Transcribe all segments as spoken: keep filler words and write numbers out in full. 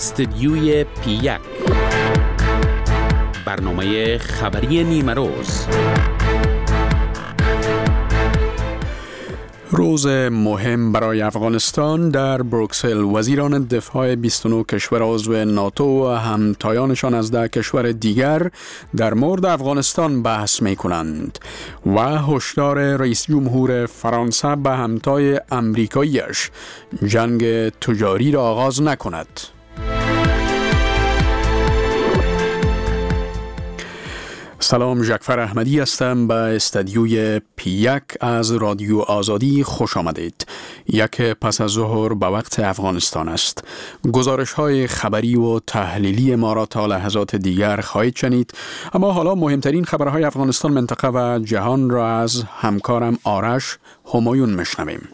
استدیوی پی یک، برنامه خبری نیمه روز. روز مهم برای افغانستان. در بروکسل وزیران دفاع بیست و نه کشور عضو ناتو و همتایانشان از ده کشور دیگر در مورد افغانستان بحث می کنند و هشدار رئیس جمهور فرانسه به همتای امریکاییش جنگ تجاری را آغاز نکند. سلام، جعفر احمدی هستم. به استدیوی پی یک از رادیو آزادی خوش آمدید. یک پس از ظهر به وقت افغانستان است. گزارش های خبری و تحلیلی ما را تا لحظات دیگر خواهید شنید، اما حالا مهمترین خبرهای افغانستان، منطقه و جهان را از همکارم آرش همایون میشنویم.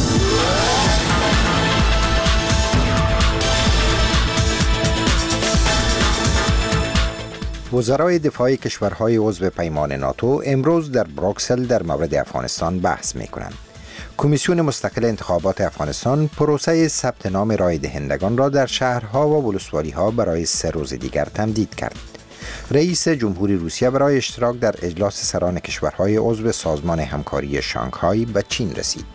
وزرای دفاع کشورهای عضو پیمان ناتو امروز در بروکسل در مورد افغانستان بحث می کنند. کمیسیون مستقل انتخابات افغانستان پروسه ثبت نام رای دهندگان را در شهرها و ولسوالی‌ها برای سه روز دیگر تمدید کرد. رئیس جمهوری روسیه برای اشتراک در اجلاس سران کشورهای عضو سازمان همکاری شانگهای به چین رسید.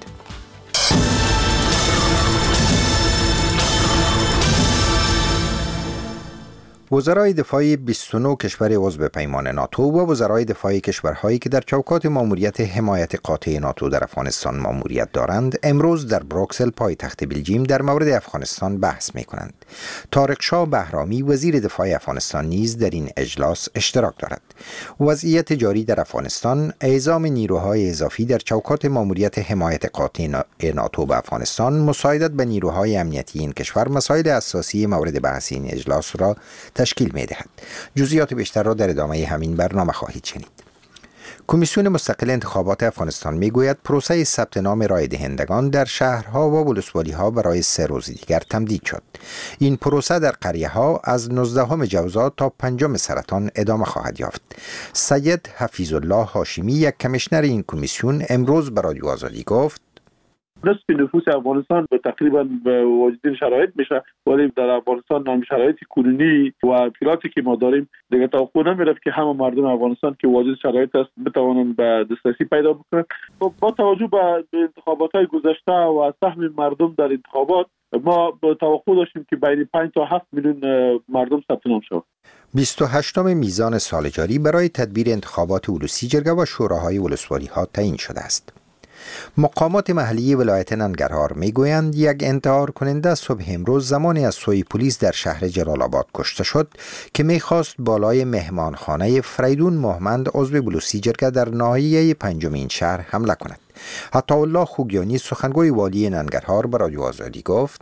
وزرای دفاع بیست و نه کشور عضو پیمان ناتو و وزرای دفاع کشورهایی که در چوکات ماموریت حمایت قاطع ناتو در افغانستان ماموریت دارند امروز در بروکسل پایتخت بلژیم در مورد افغانستان بحث می کنند. طارق شاه بهرامی وزیر دفاع افغانستان نیز در این اجلاس اشتراک دارد. وضعیت جاری در افغانستان، اعزام نیروهای اضافی در چوکات ماموریت حمایت قاطع ناتو به افغانستان، مساعدت به نیروهای امنیتی این کشور مسائل اساسی مورد بحث این اجلاس را تشکیل می دهد. جزئیات بیشتر را در ادامه همین برنامه خواهید شنید. کمیسیون مستقل انتخابات افغانستان می گوید پروسه ثبت نام رای دهندگان در شهرها و ولسوالی‌ها برای سه روز دیگر تمدید شد. این پروسه در قریه‌ها از نوزدهم جوزا تا پنجم سرطان ادامه خواهد یافت. سید حفیظ الله هاشمی، یک کمیشنر این کمیسیون، امروز به رادیو آزادی گفت نصف نفوس افغانستان به تقریبا به واجدین شرایط میشه، ولی در افغانستان نام شرایط کنونی و اطلاعاتی که ما داریم دیگه توقع نمیرفت که همه مردم افغانستان که واجد شرایط است بتوانند به دسترسی پیدا بکنند. خب با توجه به انتخابات‌های گذشته و سهم مردم در انتخابات، ما با توقع داشتیم که بین پنج تا هفت میلیون مردم ثبت نام شود. بیست و هشتم میزان سال جاری برای تدبیر انتخابات ولوسی جرگه و شوراهای ولسوالی‌ها تعیین شده است. مقامات محلی ولایت ننگرهار میگویند یک انتحار کننده صبح امروز زمانی از سوی پلیس در شهر جلال آباد کشته شد که میخواست بالای مهمانخانه فریدون محمد عضو بلوچی جرگه در ناحیه پنجم این شهر حمله کند. عطاالله خوگیانی، سخنگوی والی ننگرهار، به رادیو آزادی گفت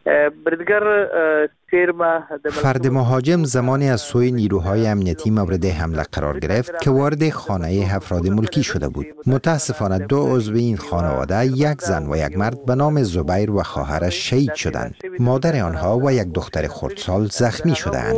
فرد مهاجم زمانی از سوی نیروهای امنیتی مورد حمله قرار گرفت که وارد خانه افراد ملکی شده بود. متاسفانه دو عضو این خانواده، یک زن و یک مرد به نام زبیر و خواهرش شهید شدند. مادر آنها و یک دختر خردسال زخمی شدند.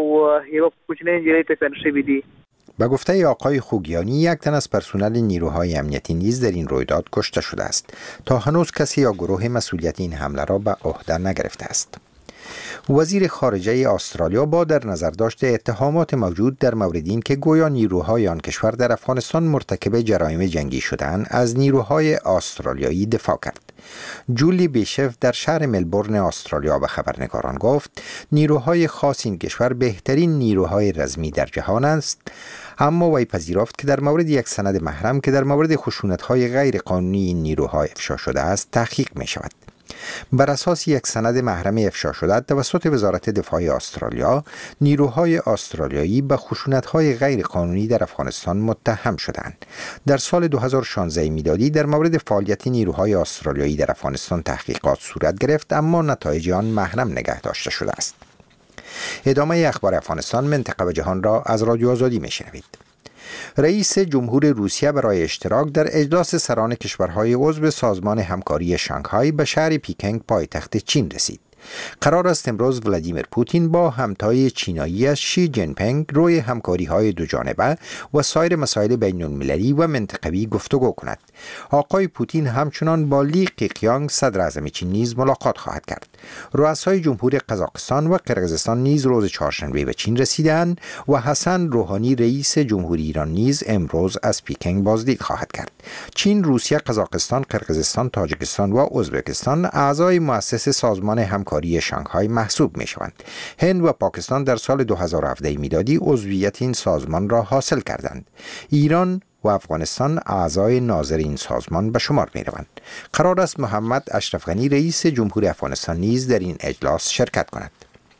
به گفته آقای خوگیانی، یک تن از پرسنل نیروهای امنیتی نیز در این رویداد کشته شده است. تا هنوز کسی یا گروه مسئولیت این حمله را به عهده نگرفته است. وزیر خارجه استرالیا با در نظر داشته اتهامات موجود در مورد این که گویا نیروهای آن کشور در افغانستان مرتکب جرایم جنگی شدند، از نیروهای استرالیایی دفاع کرد. جولی بیشف در شهر ملبورن استرالیا به خبرنگاران گفت نیروهای خاص این کشور بهترین نیروهای رزمی در جهان است، اما وی پذیرفت که در مورد یک سند محرم که در مورد خشونت‌های غیر قانونی این نیروها افشا شده است تحقیق می شود. بر اساس یک سند محرم افشا شده توسط وزارت دفاع استرالیا، نیروهای استرالیایی به خشونت‌های غیر قانونی در افغانستان متهم شدند. در سال دو هزار و شانزده میلادی در مورد فعالیت نیروهای استرالیایی در افغانستان تحقیقات صورت گرفت، اما نتایج آن محرم نگه داشته شده است. ادامه اخبار افغانستان، منطقه و جهان را از رادیو آزادی میشنوید. رئیس جمهور روسیه برای اشتراک در اجلاس سران کشورهای عضو سازمان همکاری شانگهای به شهر پیکنگ پایتخت چین رسید. قرار است امروز ولادیمیر پوتین با همتای چیناییش شی جین پینگ روی همکاری‌های دو جانبه و سایر مسائل بین‌المللی و منطقوی گفتگو کند. آقای پوتین همچنان با لی قیقیانگ صدر اعظم چین نیز ملاقات خواهد کرد. رؤسای جمهوری قزاقستان و قرقیزستان نیز روز چهارشنبه به چین رسیدند و حسن روحانی رئیس جمهوری ایران نیز امروز از پکین بازدید خواهد کرد. چین، روسیه، قزاقستان، قرقیزستان، تاجیکستان و ازبکستان اعضای مؤسس سازمان همکاری شانگهای محسوب می‌شوند. هند و پاکستان در سال دو هزار و هفده میلادی عضویت این سازمان را حاصل کردند. ایران و افغانستان اعضای ناظر این سازمان به شمار می روند. قرار است محمد اشرف غنی رئیس جمهوری افغانستان نیز در این اجلاس شرکت کند.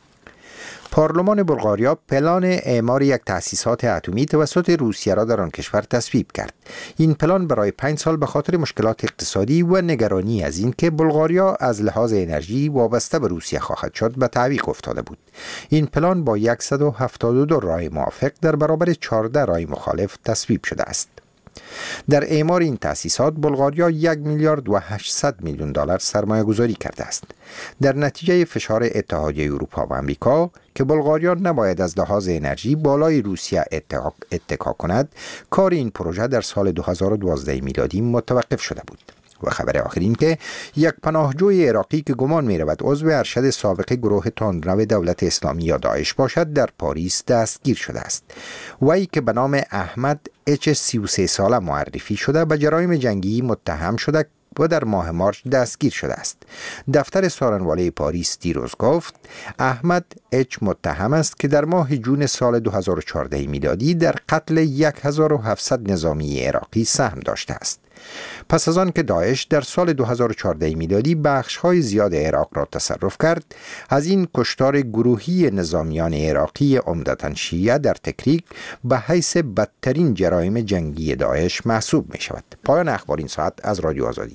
پارلمان بلغاریا پلان اعمار یک تأسیسات اتمی توسط روسیه را در آن کشور تصویب کرد. این پلان برای پنج سال به خاطر مشکلات اقتصادی و نگرانی از این که بلغاریا از لحاظ انرژی وابسته به روسیه خواهد شد به تعویق افتاده بود. این پلان با صد و هفتاد و دو رای موافق در برابر چهارده رای مخالف تصویب شده است. در اعمار این تأسیسات بلغاریا یک میلیارد و هشتصد میلیون دلار سرمایه گذاری کرده است. در نتیجه فشار اتحادیه اروپا و امریکا که بلغاریا نباید از لحاظ انرژی بالای روسیه اتکا کند، کار این پروژه در سال دو هزار و دوازده میلادی متوقف شده بود. و خبر آخر این که یک پناهجوی عراقی که گمان می رود عضو ارشد سابق گروه تندرو دولت اسلامی یا داعش باشد در پاریس دستگیر شده است. وی که به نام احمد اچ سی و سه ساله معرفی شده به جرایم جنگی متهم شده و در ماه مارس دستگیر شده است. دفتر سارنواله پاریس دیروز گفت احمد اچ متهم است که در ماه جون سال دو هزار و چهارده میلادی در قتل هزار و هفتصد نظامی عراقی سهم داشته است. پس از آن که داعش در سال دو هزار و چهارده میلادی بخش‌های زیاد عراق را تصرف کرد، از این کشتار گروهی نظامیان عراقی عمدتاً شیعه در تکریک به حیث بدترین جرایم جنگی داعش محسوب می شود. پایان اخبار این ساعت از رادیو آزادی.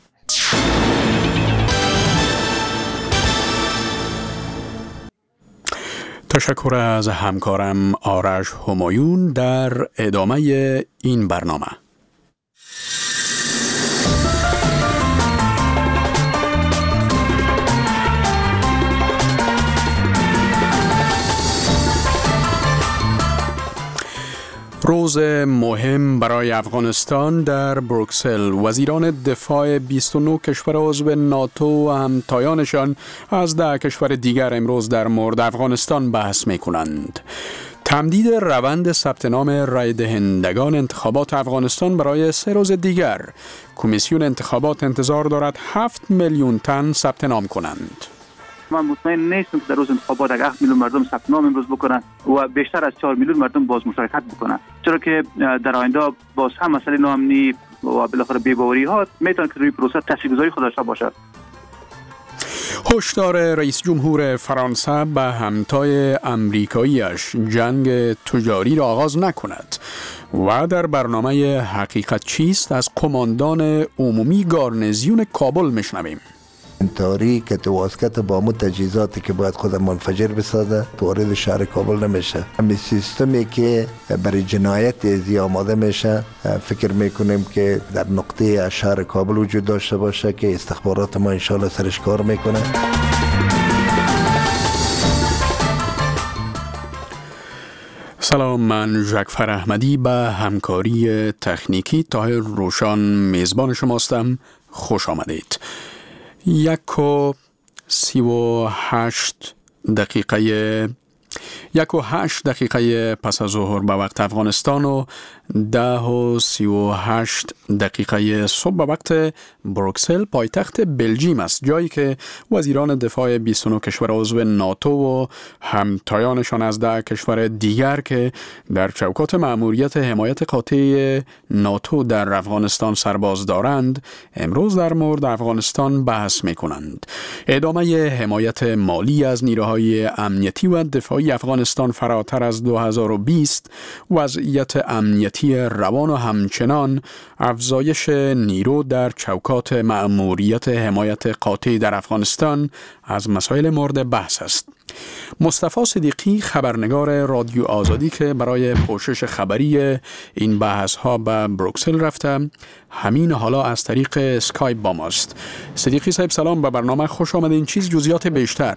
تشکر از همکارم آرش همایون در ادامه این برنامه. روز مهم برای افغانستان در بروکسل. وزیران دفاع بیست و نه کشور عضو ناتو و همتایانشان از ده کشور دیگر امروز در مورد افغانستان بحث می کنند. تمدید روند ثبت نام رای دهندگان انتخابات افغانستان برای سه روز دیگر. کمیسیون انتخابات انتظار دارد هفت میلیون تن ثبت نام کنند. من مطمئن نیستم که در روز انتخابات اگر هفت میلیون مردم ثبت نام امروز بکنن و بیشتر از چهار میلیون مردم باز مشارکت بکنن، چرا که در آینده باز هم مسئله ناامنی و بالاخره بی‌باوری ها میتونه که روی پروسه تاثیرگذاری خود داشته باشه. هشدار رئیس جمهور فرانسه به همتای امریکاییش جنگ تجاری را آغاز نکند و در برنامه حقیقت چیست از قماندان عمومی گارنیزیون کابل میشنویم. انتحاری که تواسکت با مو تجهیزاتی که باید خود منفجر بسازه وارد شهر کابل نمیشه. همین سیستمی که برای جنایت ازی آماده میشه، فکر میکنیم که در نقطه شهر کابل وجود داشته باشه که استخبارات ما انشاءالله سرش کار میکنه. سلام، من جعفر احمدی به همکاری تکنیکی طاهر روشان میزبان شماستم. خوش آمدید. یک و سی و هشت دقیقه یک و هشت دقیقه پس از ظهر به وقت افغانستان و ده و سی و هشت دقیقه صبح به وقت بروکسل پایتخت بلژیم است، جایی که وزیران دفاع بیست و نه کشور عضو ناتو و همتایانشان از ده کشور دیگر که در چوکات مأموریت حمایت قاطع ناتو در افغانستان سرباز دارند امروز در مورد افغانستان بحث می کنند. ادامه حمایت مالی از نیروهای امنیتی و دفاعی افغانستان افغانستان فراتر از دو هزار و بیست، وضعیت امنیتی روان و همچنان افزایش نیرو در چوکات مأموریت حمایت قاطع در افغانستان از مسائل مورد بحث است. مصطفی صدیقی، خبرنگار رادیو آزادی که برای پوشش خبری این بحث ها به بروکسل رفته، همین حالا از طریق اسکایپ با ماست. صدیقی صاحب سلام، به برنامه خوش آمدین. چیز جزئیات بیشتر؟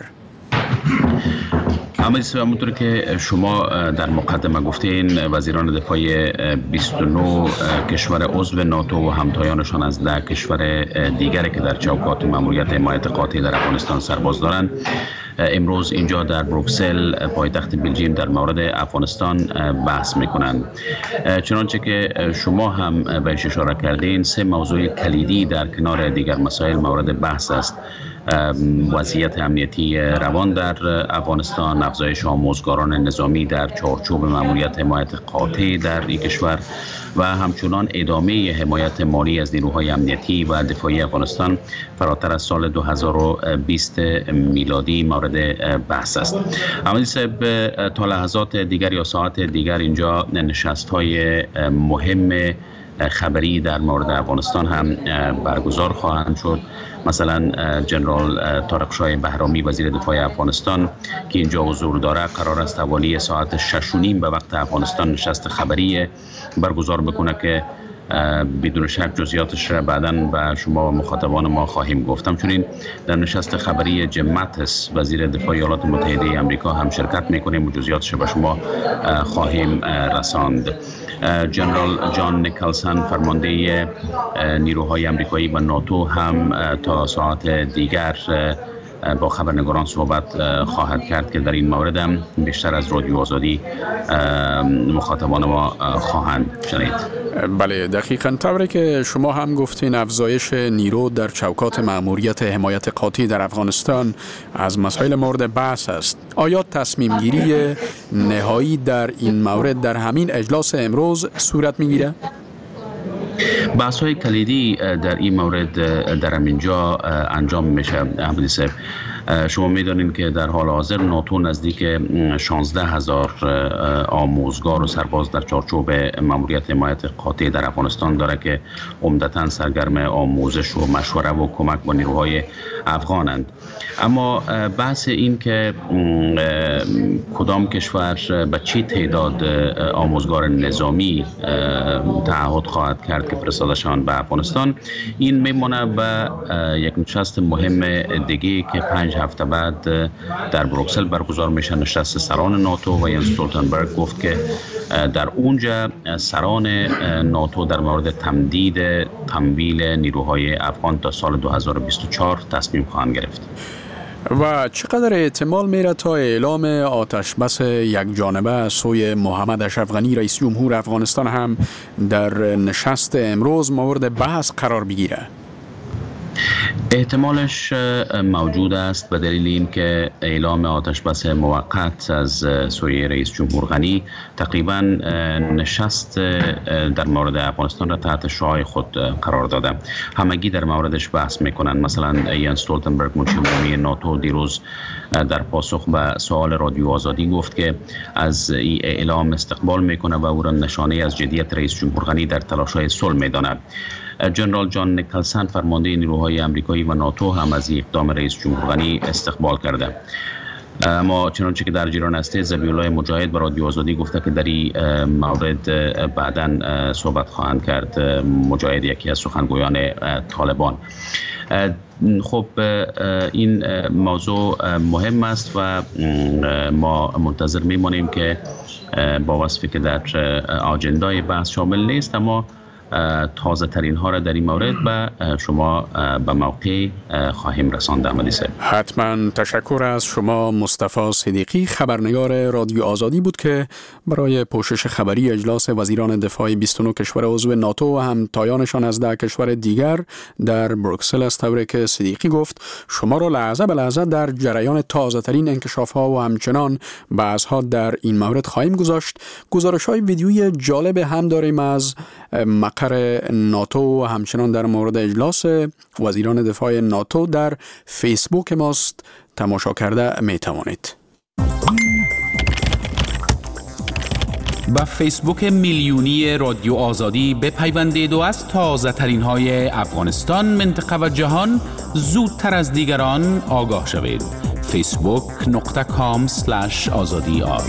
اما همونطور که شما در مقدمه گفتین، وزیران دفاع بیست و نه کشور عضو ناتو و همتایانشان از ده کشور دیگری که در چوکات مأموریت حمایت قاطع در افغانستان سرباز دارند، امروز اینجا در بروکسل پایتخت بلژیم در مورد افغانستان بحث میکنند. چنانچه که شما هم بهش اشاره کردین، سه موضوع کلیدی در کنار دیگر مسائل مورد بحث است: وضعیت امنیتی روان در افغانستان، افزایش آموزگاران نظامی در چارچوب مأموریت حمایت قاطع در این کشور و همچنان ادامه حمایت مالی از نیروهای امنیتی و دفاعی افغانستان فراتر از سال دو هزار و بیست میلادی مورد بحث است. اما صاحب، تا لحظات دیگر یا ساعت دیگر اینجا نشست‌های مهم خبری در مورد افغانستان هم برگزار خواهند شد. مثلا جنرال طارق شاه بهرامی، وزیر دفاع افغانستان که اینجا حضور داره، قرار است حوالی ساعت شش و نیم به وقت افغانستان نشست خبری برگزار بکنه که بدون شک جزئیاتش را بعداً به شما و مخاطبان ما خواهیم گفتم. چون در نشست خبری جیم ماتیس، وزیر دفاع ایالات متحده آمریکا، هم شرکت میکنیم و جزئیاتش به شما خواهیم رساند. جنرال جان نیکلسن، فرمانده نیروهای آمریکایی و ناتو، هم تا ساعت دیگر با خبرنگاران صحبت خواهد کرد که در این مورد هم بیشتر از رادیو آزادی مخاطبان ما خواهند شنید. بله، دقیقاً طوری که شما هم گفتین، افزایش نیرو در چوکات مأموریت حمایت قاطع در افغانستان از مسائل مورد بحث است. آیا تصمیم گیری نهایی در این مورد در همین اجلاس امروز صورت میگیره؟ بحث های کلیدی در این مورد در همینجا انجام میشه. احمدی صاحب، شما میدانید که در حال حاضر ناتو نزدیک شانزده هزار آموزگار و سرباز در چارچوب مأموریت حمایت قاطع در افغانستان داره که عمدتاً سرگرم آموزش و مشوره و کمک با نیروهای افغانند. اما بحث این که کدام کشور به چی تعداد آموزگار نظامی تعهد خواهد کرد که فرستادشان به افغانستان، این میمونه به یک نشست مهم دیگه که پنج هفته بعد در بروکسل برگزار میشه. نشست سران ناتو و ینس استولتنبرگ گفت که در اونجا سران ناتو در مورد تمدید تمویل نیروهای افغان تا سال دو هزار و بیست و چهار تصمیم خواهند گرفت. و چقدر احتمال میره تا اعلام آتش بس یک جانبه از سوی محمد اشرف غنی رئیس جمهور افغانستان هم در نشست امروز مورد بحث قرار بگیره؟ احتمالش موجود است به دلیل اینکه اعلام آتش بس موقت از سوی رئیس جمهور غنی تقریبا نشست در مورد افغانستان را تحت شعاع خود قرار داده. همگی در موردش بحث میکنند. مثلا ینس استولتنبرگ، منشی عمومی ناتو، دیروز در پاسخ به سوال رادیو آزادی گفت که از این اعلام استقبال میکنه و او را نشانه از جدیت رئیس جمهور غنی در تلاش‌های صلح میداند. جنرال جان نیکلسن، فرمانده نیروهای آمریکایی و ناتو، هم از اقدام رئیس جمهور غنی استقبال کرده. اما چنانچه که در جریان است، ذبیح الله مجاهد به رادیو آزادی گفته که در این مورد بعداً صحبت خواهند کرد. مجاهد یکی از سخنگویان طالبان. خب این موضوع مهم است و ما منتظر میمانیم که با وصفی که در آجندای بحث شامل نیست، اما تازه ترین ها را در این مورد به شما به موقع خواهیم رساند. احمدی صاحب، حتما تشکر از شما. مصطفی صدیقی، خبرنگار رادیو آزادی بود که برای پوشش خبری اجلاس وزیران دفاع بیست و نه کشور عضو ناتو و همتایانشان از ده کشور دیگر در بروکسل است. طوری که صدیقی گفت، شما را لحظه به لحظه در جریان تازه ترین انکشاف ها و همچنان بحث ها در این مورد خواهیم گذاشت. گزارش های ویدیویی جالب هم داریم از مقر ناتو و همچنان در مورد اجلاس وزیران دفاع ناتو در فیسبوک ماست. تماشا کرده می توانید. به فیسبوک میلیونی رادیو آزادی بپیوندید و از تازه ترین های افغانستان، منطقه و جهان زودتر از دیگران آگاه شوید. فیسبوک نقطه کام سلش آزادی آر.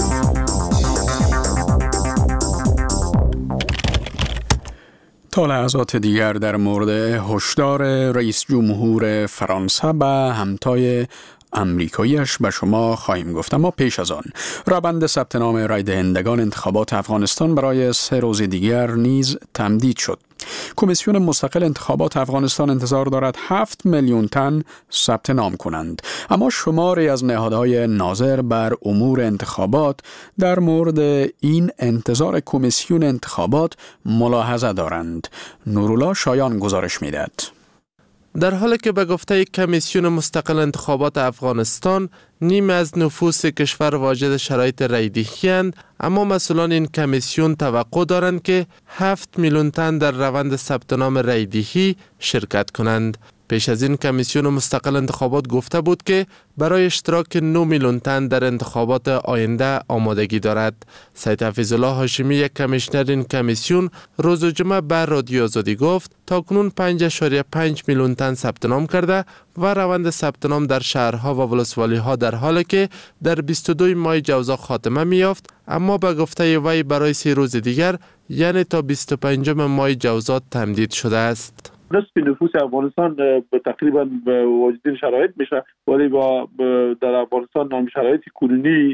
تا لحظات دیگر در مورد هشدار رئیس جمهور فرانسه به همتای امریکاییش به شما خواهیم گفت. اما پیش از آن روند ثبت نام رای دهندگان انتخابات افغانستان برای سه روز دیگر نیز تمدید شد. کمیسیون مستقل انتخابات افغانستان انتظار دارد هفت میلیون تن ثبت نام کنند، اما شماری از نهادهای ناظر بر امور انتخابات در مورد این انتظار کمیسیون انتخابات ملاحظه دارند. نورالله شایان گزارش می‌دهد. در حالی که به گفته کمیسیون مستقل انتخابات افغانستان نیم از نفوس کشور واجد شرایط رایدهی اند، اما مسئولان این کمیسیون توقع دارند که هفت میلیون تن در روند ثبت نام رایدهی شرکت کنند. پیش از این کمیسیون مستقل انتخابات گفته بود که برای اشتراک نه میلیون تن در انتخابات آینده آمادگی دارد. سید حفیظالله هاشمی، یک کمیشنر این کمیسیون، روز جمعه بر رادیو آزادی گفت تاکنون پنج اشاریه پنج میلیون تن ثبت نام کرده و روند ثبت نام در شهرها و ولسوالی‌ها در حالی که در بیست و دو ماه جوزا خاتمه می‌یافت، اما به گفته وی برای سه روز دیگر یعنی تا بیست و پنجم ماه جوزا تمدید شده است. نصف نفوس افغانستان تقریبا به واجدین شرایط میشه، ولی با در افغانستان نام شرایط کنونی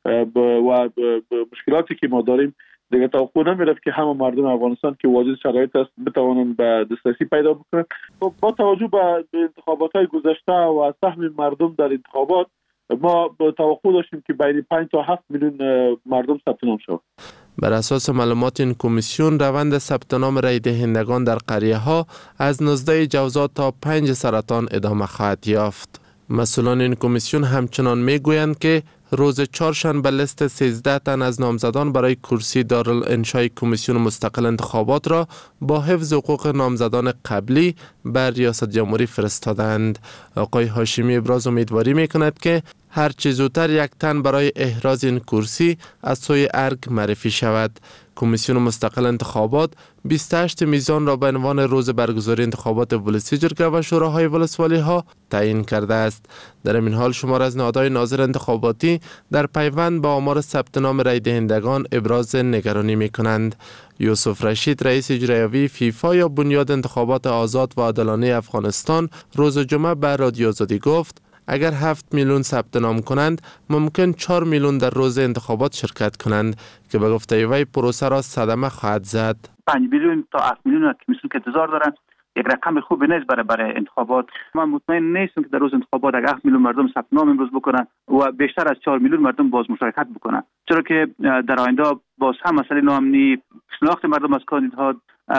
و مشکلاتی که ما داریم دیگه توقع نمیرفت که همه مردم افغانستان که واجد شرایط است بتوانن به دسترسی پیدا بکنن. با توجه به انتخابات‌های گذشته و سهم مردم در انتخابات، ما توقع داشتیم که بین پنج تا هفت میلیون مردم ثبت نام شود. بر اساس معلومات این کمیسیون، روند ثبت نام رای دهندگان در قریه ها از نوزده جوزا تا پنج سرطان ادامه خواهد یافت. مسئولان این کمیسیون همچنان میگویند که روز چهارشنبه لیست سیزده تن از نامزدان برای کرسی دارالانشای کمیسیون مستقل انتخابات را با حفظ حقوق نامزدان قبلی بر ریاست جمهوری فرستادند. آقای هاشمی ابراز امیدواری میکند که هر چه زودتر یک تن برای احراز این کرسی از سوی ارگ معرفی شود. کمیسیون مستقل انتخابات بیست و هشت میزان را به عنوان روز برگزاری انتخابات ولسی جرگه و شوراهای ولسوالی ها تعیین کرده است. در این حال شمار از نهادهای ناظر انتخاباتی در پیوند با آمار ثبت نام رای دهندگان ابراز نگرانی می کنند. یوسف رشید، رئیس اجرایی فیفا یا بنیاد انتخابات آزاد و عادلانه افغانستان، روز جمعه بر رادیو آزادی گفت اگر هفت میلیون ثبت نام کنند ممکن چهار میلیون در روز انتخابات شرکت کنند که به گفته وی پروسه را صدمه خواهد زد. پنج میلیون تا هفت میلیون کمیسیون که انتظار دارند یک رقم خوبی نیست برای برای انتخابات. من مطمئن نیستم که در روز انتخابات اگر هفت میلیون مردم ثبت نام امروز بکنن و بیشتر از چهار میلیون مردم باز مشارکت بکنن، چرا که در آینده باز هم مسئله ناامنی، شناخت مردم از کاندیدها،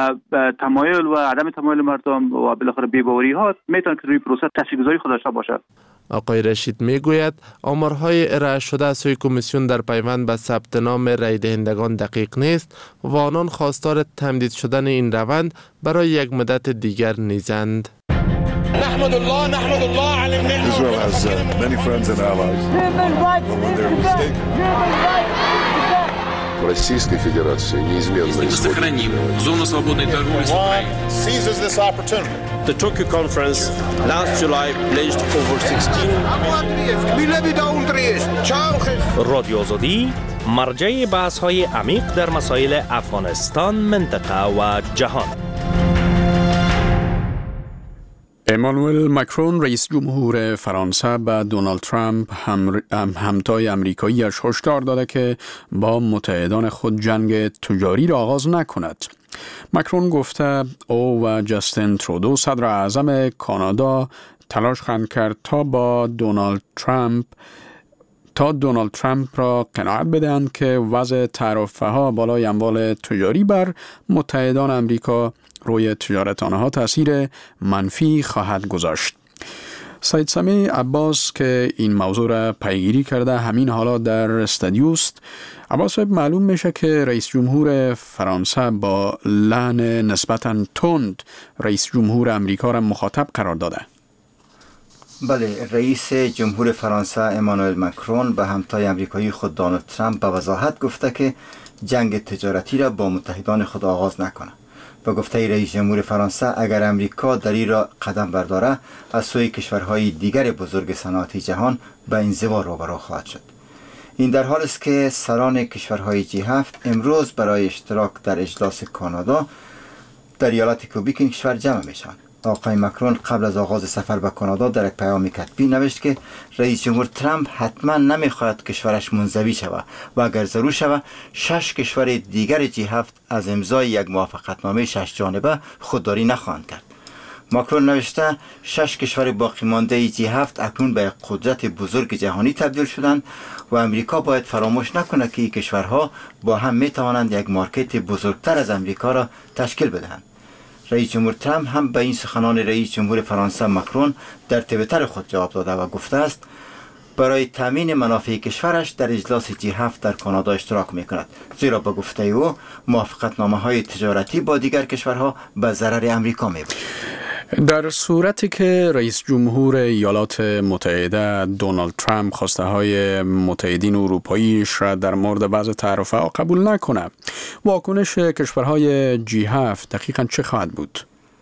تمایل و عدم تمایل مردم و بالاخره بی‌باوری ها میتونه که روی پروسه تاثیرگذاری خود داشته باشد. آقای رشید میگوید آمارهای ارائه شده از سوی کمیسیون در پیوند به ثبت نام رای دهندگان دقیق نیست و آنان خواستار تمدید شدن این روند برای یک مدت دیگر نیزند. نحمد الله نحمد الله علی الملل. Israel has uh, many friends and allies. When they're mistaken. Российской Федерации неизменно сохраним зону свободной торговли с Украиной. Seizes this opportunity. The Tokyo conference last July pledged over sixteen رادیو آزادی مرجع بحث‌های عمیق در مسائل افغانستان، منطقه و جهان. امانوئل ماکرون، رئیس جمهور فرانسه، به دونالد ترامپ هم همتای امریکاییش هشدار داده که با متحدان خود جنگ تجاری را آغاز نکند. ماکرون گفته او و جاستین ترودو، صدر اعظم کانادا، تلاش خواهند کرد تا با دونالد ترامپ تا دونالد ترامپ را قناعت بدهند که وضع تعرفه ها بالای اموال تجاری بر متحدان امریکا روی تجارت آنها تأثیر منفی خواهد گذاشت. سید سمیع عباس که این موضوع را پیگیری کرده همین حالا در استودیو است. عباس صاحب، معلوم میشه که رئیس جمهور فرانسه با لحن نسبتاً تند رئیس جمهور امریکا را مخاطب قرار داده. بله، رئیس جمهور فرانسه امانوئل ماکرون به همتای امریکایی خود دونالد ترامپ به وضاحت گفته که جنگ تجارتی را با متحدان خود آغاز نکنه. به گفته رئیس جمهور فرانسه اگر امریکا در این را قدم برداره از سوی کشورهای دیگر بزرگ صنعتی جهان به انزوا روبرو خواهد شد. این در حال است که سران کشورهای جی هفت امروز برای اشتراک در اجلاس کانادا در ایالت کوبیک این کشور جمع میشن. آقای مکرون قبل از آغاز سفر به کانادا در یک پیام کتبی نوشت که رئیس جمهور ترامپ حتما نمیخواهد کشورش منزوی شود و اگر ضرور شود شش کشور دیگر جی هفت از امضای یک موافقتنامه شش جانبه خودداری نخواهند کرد. ماکرون نوشته شش کشور باقی مانده جی هفت اکنون به قدرت بزرگ جهانی تبدیل شدند و امریکا باید فراموش نکنه که این کشورها با هم می توانند یک مارکت بزرگتر از امریکا را تشکیل بدهند. رئیس جمهور ترامپ هم به این سخنان رئیس جمهور فرانسه ماکرون در توییتر خود جواب داده و گفته است برای تامین منافع کشورش در اجلاس جی هفت در کانادا اشتراک میکند، زیرا به گفته او موافقتنامه های تجارتی با دیگر کشورها به ضرر امریکا میباشد. در صورتی که رئیس جمهور ایالات متحده دونالد ترامپ خواسته های متحدین اروپاییش را در مورد بعض تعرفه‌ها قبول نکنه، واکنش کشورهای جی هفت دقیقاً چه خواهد بود؟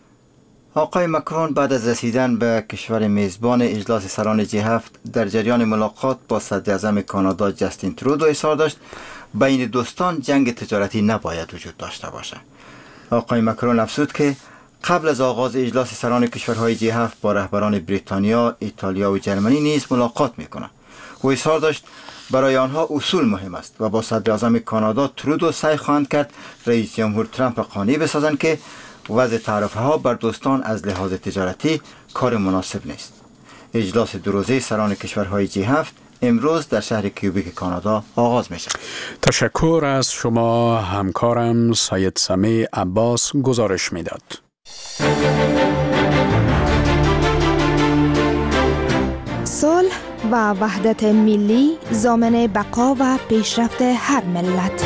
آقای ماکرون بعد از رسیدن به کشور میزبان اجلاس سران جی هفت در جریان ملاقات با صدراعظم کانادا جاستین ترودو اظهار داشت بین دوستان جنگ تجارتی نباید وجود داشته باشد. آقای ماکرون افزود که قبل از آغاز اجلاس سران کشورهای جی هفت با رهبران بریتانیا، ایتالیا و جرمنی نیز ملاقات میکنند. او اظهار داشت برای آنها اصول مهم است و با صدراعظم کانادا ترودو سعی خواهند کرد رئیس جمهور ترامپ قانع بسازند که وضع تعرفه‌ها بر دوستان از لحاظ تجارتی کار مناسب نیست. اجلاس دو روزه سران کشورهای جی هفت امروز در شهر کیوبیک کانادا آغاز می شود. تشکر از شما همکارم سید سمی عباس گزارش می داد. صلح و وحدت ملی ضامن بقا و پیشرفت هر ملت.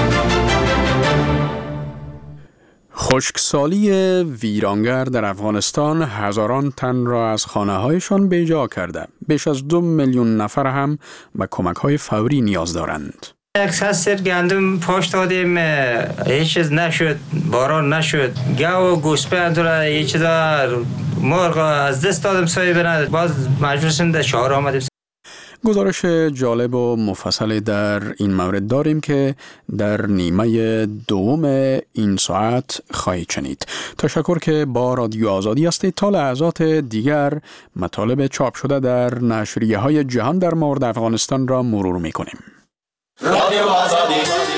خشکسالی ویرانگر در افغانستان هزاران تن را از خانه‌هایشان بیجا کرده. بیش از دو میلیون نفر هم به کمک‌های فوری نیاز دارند. یک سر گندم پاش دادیم، هیچ چیز نشد، باران نشد، گو و گوسپند را هیچ چیزا مرغ از دست دادم سایه بند، باز مجبور شدیم در شهر آمدیم. گزارش جالب و مفصل در این مورد داریم که در نیمه دوم این ساعت خواهید شنید. تشکر که با رادیو آزادی هستید. تا لحظات دیگر مطالب چاپ شده در نشریه های جهان در مورد افغانستان را مرور می کنیم. رادیو آزادی.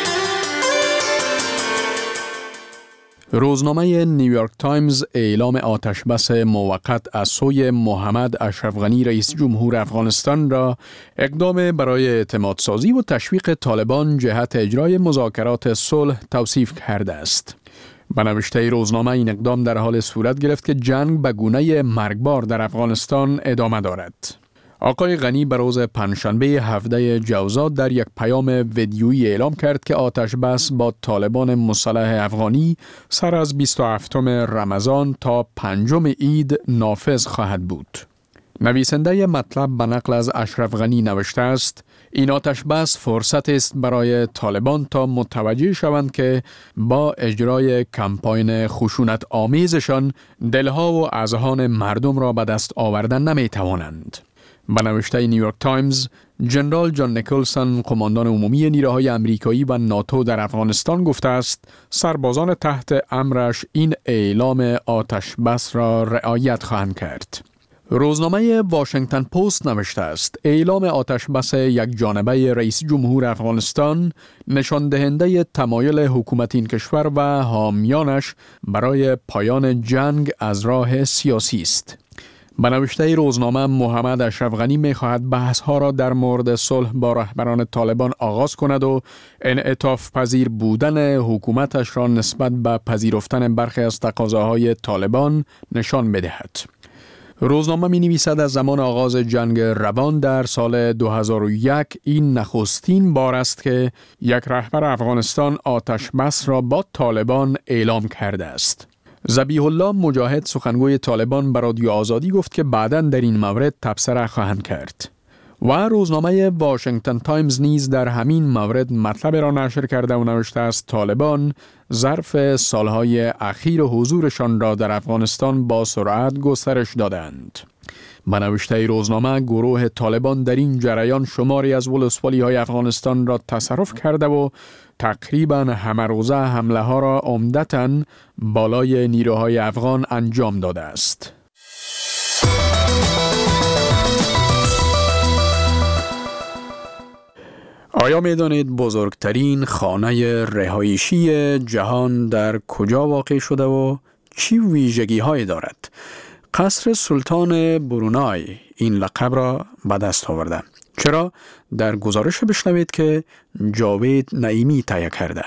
روزنامه نیویورک تایمز اعلام آتش بس موقت از سوی محمد اشرف غنی رئیس جمهور افغانستان را اقدام برای اعتماد سازی و تشویق طالبان جهت اجرای مذاکرات صلح توصیف کرده است. به نوشته روزنامه این اقدام در حال صورت گرفت که جنگ به گونه مرگبار در افغانستان ادامه دارد. آقای غنی به روز پنجشنبه هفده جوزا در یک پیام ویدیویی اعلام کرد که آتش بس با طالبان مسلح افغانی سر از بیست و هفتم رمضان تا پنجم عید نافذ خواهد بود. نویسنده مطلب به نقل از اشرف غنی نوشته است: این آتش بس فرصت است برای طالبان تا متوجه شوند که با اجرای کمپاین خشونت آمیزشان دلها و اذهان مردم را به دست آوردن نمی توانند. به نوشته نیویورک تایمز، جنرال جان نیکلسون، قماندان عمومی نیروهای آمریکایی و ناتو در افغانستان گفته است سربازان تحت امرش این اعلام آتش بس را رعایت خواهند کرد. روزنامه واشنگتن پست نوشته است اعلام آتش بس یک جانبه رئیس جمهور افغانستان نشان دهنده تمایل حکومت این کشور و حامیانش برای پایان جنگ از راه سیاسی است. به نوشته روزنامه، محمد اشرف غنی می خواهد بحث ها را در مورد صلح با رهبران طالبان آغاز کند و انعطاف پذیر بودن حکومتش را نسبت به پذیرفتن برخی از تقاضاهای طالبان نشان بدهد. روزنامه می نویسد از زمان آغاز جنگ روان در سال دو هزار و یک این نخستین بار است که یک رهبر افغانستان آتش بس را با طالبان اعلام کرده است. ذبیح الله مجاهد، سخنگوی طالبان، به رادیو آزادی گفت که بعداً در این مورد تبصره خواهند کرد. و روزنامه واشنگتن تایمز نیز در همین مورد مطلب را نشر کرده و نوشته است طالبان ظرف سالهای اخیر حضورشان را در افغانستان با سرعت گسترش دادند. به نوشته روزنامه گروه طالبان در این جریان شماری از ولسوالی های افغانستان را تصرف کرده و تقریبا همه روزه حمله ها را عمدتاً بالای نیروهای افغان انجام داده است. آیا می دانید بزرگترین خانه رهایشی جهان در کجا واقع شده و چی ویژگی های دارد؟ قصر سلطان برونای این لقب را به دست آورده. چرا؟ در گزارش بشنوید که جاوید نعیمی تهیه کرده.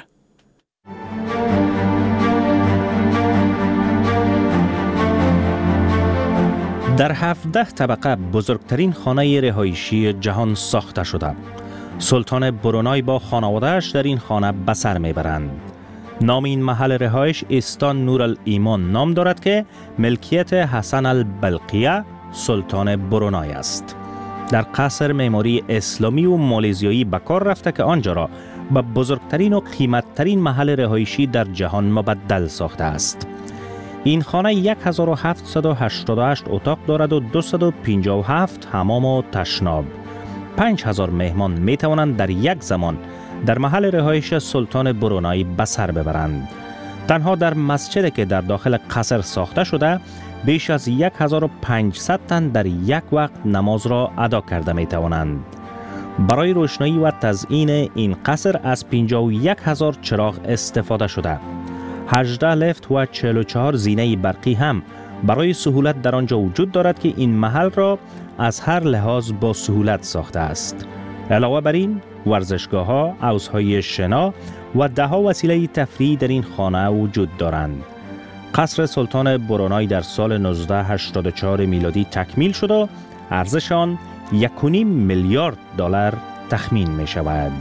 در هفده طبقه بزرگترین خانه رهایشی جهان ساخته شده. سلطان برونای با خانواده‌اش در این خانه به سر میبرند. نام این محل رهایش استان نورالایمان نام دارد که ملکیت حسن البلقیه سلطان برونای است. در قصر معماری اسلامی و مالزیایی به کار رفته که آنجا را به بزرگترین و قیمتترین محل رهایشی در جهان مبدل ساخته است. این خانه هزار و هفتصد و هشتاد و هشت اتاق دارد و دویست و پنجاه و هفت حمام و تشناب. پنج هزار مهمان می توانند در یک زمان در محل رهایش سلطان برونایی به سر ببرند. تنها در مسجدی که در داخل قصر ساخته شده بیش از هزار و پانصد تن در یک وقت نماز را ادا کرده می توانند. برای روشنایی و تزیین این قصر از پنجاه و یک هزار چراغ استفاده شده. هجده لفت و چهل و چهار زینه برقی هم برای سهولت در آنجا وجود دارد که این محل را از هر لحاظ با سهولت ساخته است. علاوه بر این ورزشگاه ها، حوضهای شنا و ده ها وسیله تفریحی در این خانه وجود دارند. قصر سلطان برونای در سال نوزده هشتاد و چهار میلادی تکمیل شد و ارزش آن یک و نیم میلیارد دلار تخمین می شود.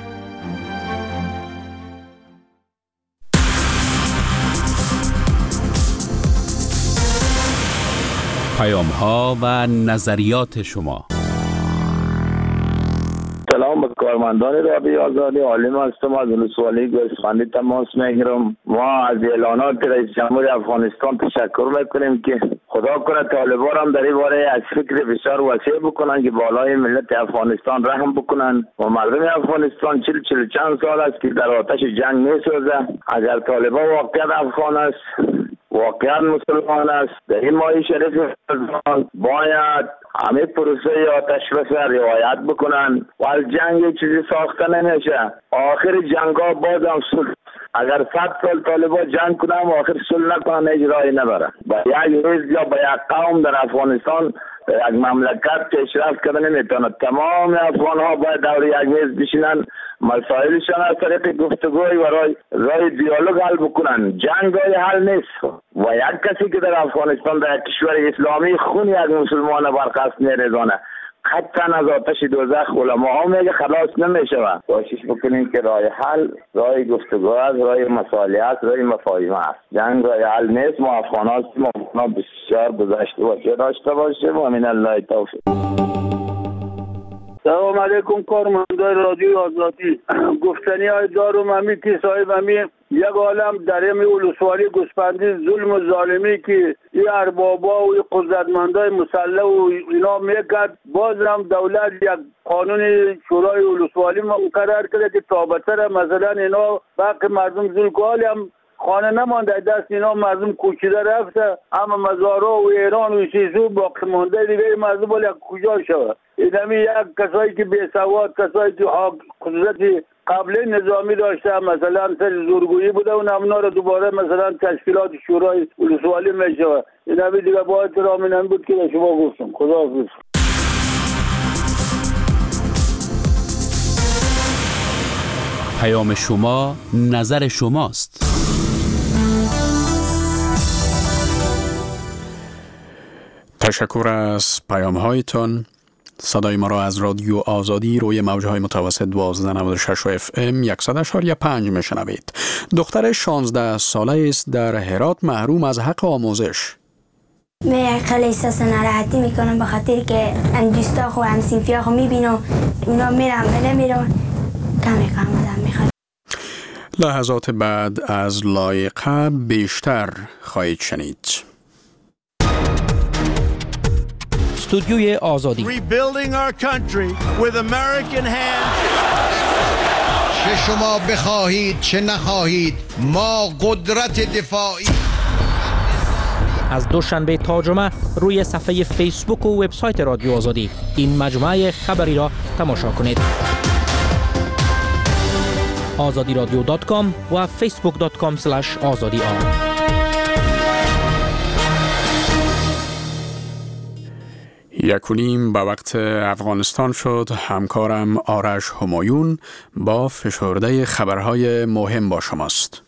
پیام ها و نظریات شما. سلام به کارمندان رادیو آزادی. عالم هستم از ولسوالی گوسفندی تماس میگیرم. ما از اعلانات رئیس جمهور افغانستان تشکر میکنیم که خدا کنه طالبان هم در این باره از فکر بسیار وسیع بکنن که بالای ملت افغانستان رحم بکنن و مردم افغانستان چل چل چند سال است که در آتش جنگ میسوزه. اگر طالبان واقعا افغان است، واقعا مسلمان است، در این ماه شریف باید همه پروسه آتش بس رعایت بکنن و از جنگ چیزی ساخته نمیشه. آخر جنگ ها باز هم صلح. اگر صد سال طالبان جنگ کنن و آخر صلح نکنن اجرایی نبره. با یک حزب یا با یک قوم در افغانستان یک مملکت پیشرفت کردن نمیتونه. تمام افغان ها باید دور یک میز بشینن، مسائلشان از طریق گفتگوی و رای, رای دیالوگ حل بکنن. جنگ های حل نیست و یک کسی که در افغانستان در کشور اسلامی خون یک مسلمان برخواست میریزانه قطعا از آتش دوزخ علما ها میگه خلاص نمیشه. کوشش بکنیم که رای حل رای گفتگو است، رای مصالحت، رای مفاهیم است. جنگ رای حل نیست. ما افغان هستیم، ما بسیار گذشته باشه داشته باشیم و من الله توفیق. سلام علیکم کارمندان رادیو آزادی. گفتنی های دارم همی که صاحب همی یک عالم در همی ولسوالی گوسفندی ظلم و ظالمی که این اربابا و این قدرتمندای مسلح و اینا میکرد، باز هم دولت یک قانون شورای ولسوالی مقرر کرده که تابتر مثلا اینا باقی مردم ظلم هم خانه نمانده دست اینا، مردم کوچیده رفته، اما مزارا و ایران و چیزو باقی مانده دیگه مردم باید کجا شود. این همی یک کسایی که بیسواد، کسایی که قدرت قبل نظامی داشته مثلا سر زورگویی بوده و نمونا رو دوباره مثلا تشکیلات شورای ولسوالی میشود. این همی دیگه باید رامینن بود که شما گفتم. خدا حافظ. پیام شما نظر شماست. تشکر از پیام هایتان. صدای ما را از رادیو آزادی روی موجهای متوسط دوازده نود و شش و اف ام صد و شش و پنج میشنوید. دختر شانزده ساله است در هرات محروم از حق آموزش. من خیلی احساس ناراحتی میکنم به خاطر که این دوستا خو همسینفی ها خو میبینم اونا میرم و نمیرم کمی کم آدم میخواد. لحظات بعد از لایقه بیشتر خواهید شنید. استودیوی آزادی. Rebuilding our country with American hands. چه شما بخواهید چه نخواهید ما قدرت دفاعی. از دوشنبه تا جمعه روی صفحه فیسبوک و وبسایت رادیو آزادی این مجموعه خبری را تماشا کنید. آزادی رادیو دات کام و فیسبوک دات کام اسلش آزادی آر. یکونیم به وقت افغانستان شد. همکارم آرش همایون با فشرده خبرهای مهم با شماست.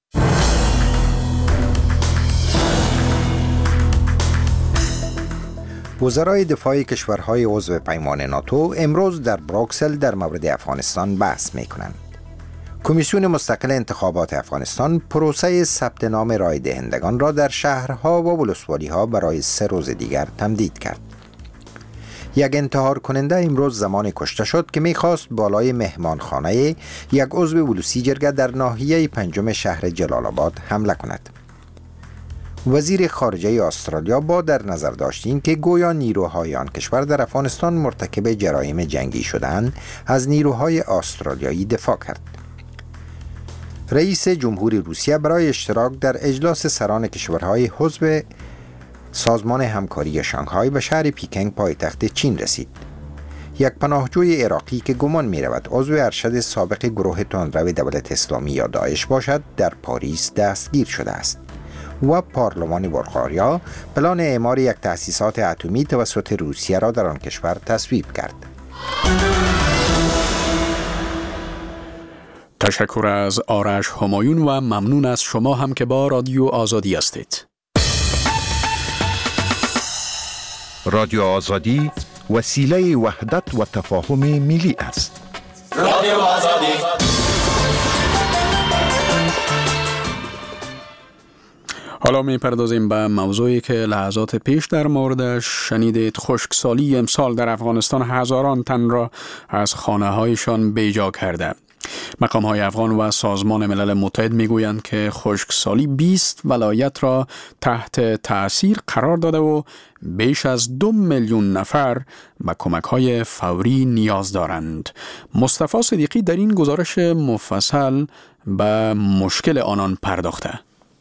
وزرای دفاع کشورهای عضو پیمان ناتو امروز در بروکسل در مورد افغانستان بحث می‌کنند. کمیسیون مستقل انتخابات افغانستان پروسه ثبت نام رای دهندگان را در شهرها و ولسوالی‌ها برای سه روز دیگر تمدید کرد. یک انتحار کننده امروز زمان کشته شد که می‌خواست بالای مهمانخانه یک عضو ولوسی جرگه در ناحیه پنجم شهر جلال آباد حمله کند. وزیر خارجه استرالیا با در نظر داشتین که گویا نیروهای آن کشور در افغانستان مرتکب جرایم جنگی شدند از نیروهای استرالیایی دفاع کرد. رئیس جمهوری روسیه برای اشتراک در اجلاس سران کشورهای حزب سازمان همکاری شانگهای به شهر پیکنگ پایتخت چین رسید. یک پناهجوی عراقی که گمان می رود عضو ارشد سابق گروه تندرو دولت اسلامی یا داعش باشد در پاریس دستگیر شده است. و پارلمان بلغاریا پلان اعمار یک تأسیسات اتمی توسط روسیه را در آن کشور تصویب کرد. تشکر از آرش همایون و ممنون از شما هم که با رادیو آزادی هستید. رادیو آزادی وسیله وحدت و تفاهم ملی است. رادیو آزادی. حالا می پردازیم به موضوعی که لحظات پیش در موردش شنیدید. خشکسالی امسال در افغانستان هزاران تن را از خانه هایشان بیجا کرده. مقام های افغان و سازمان ملل متحد می گویند که خشکسالی بیست ولایت را تحت تأثیر قرار داده و بیش از دو میلیون نفر به کمک های فوری نیاز دارند. مصطفی صدیقی در این گزارش مفصل به مشکل آنان پرداخته.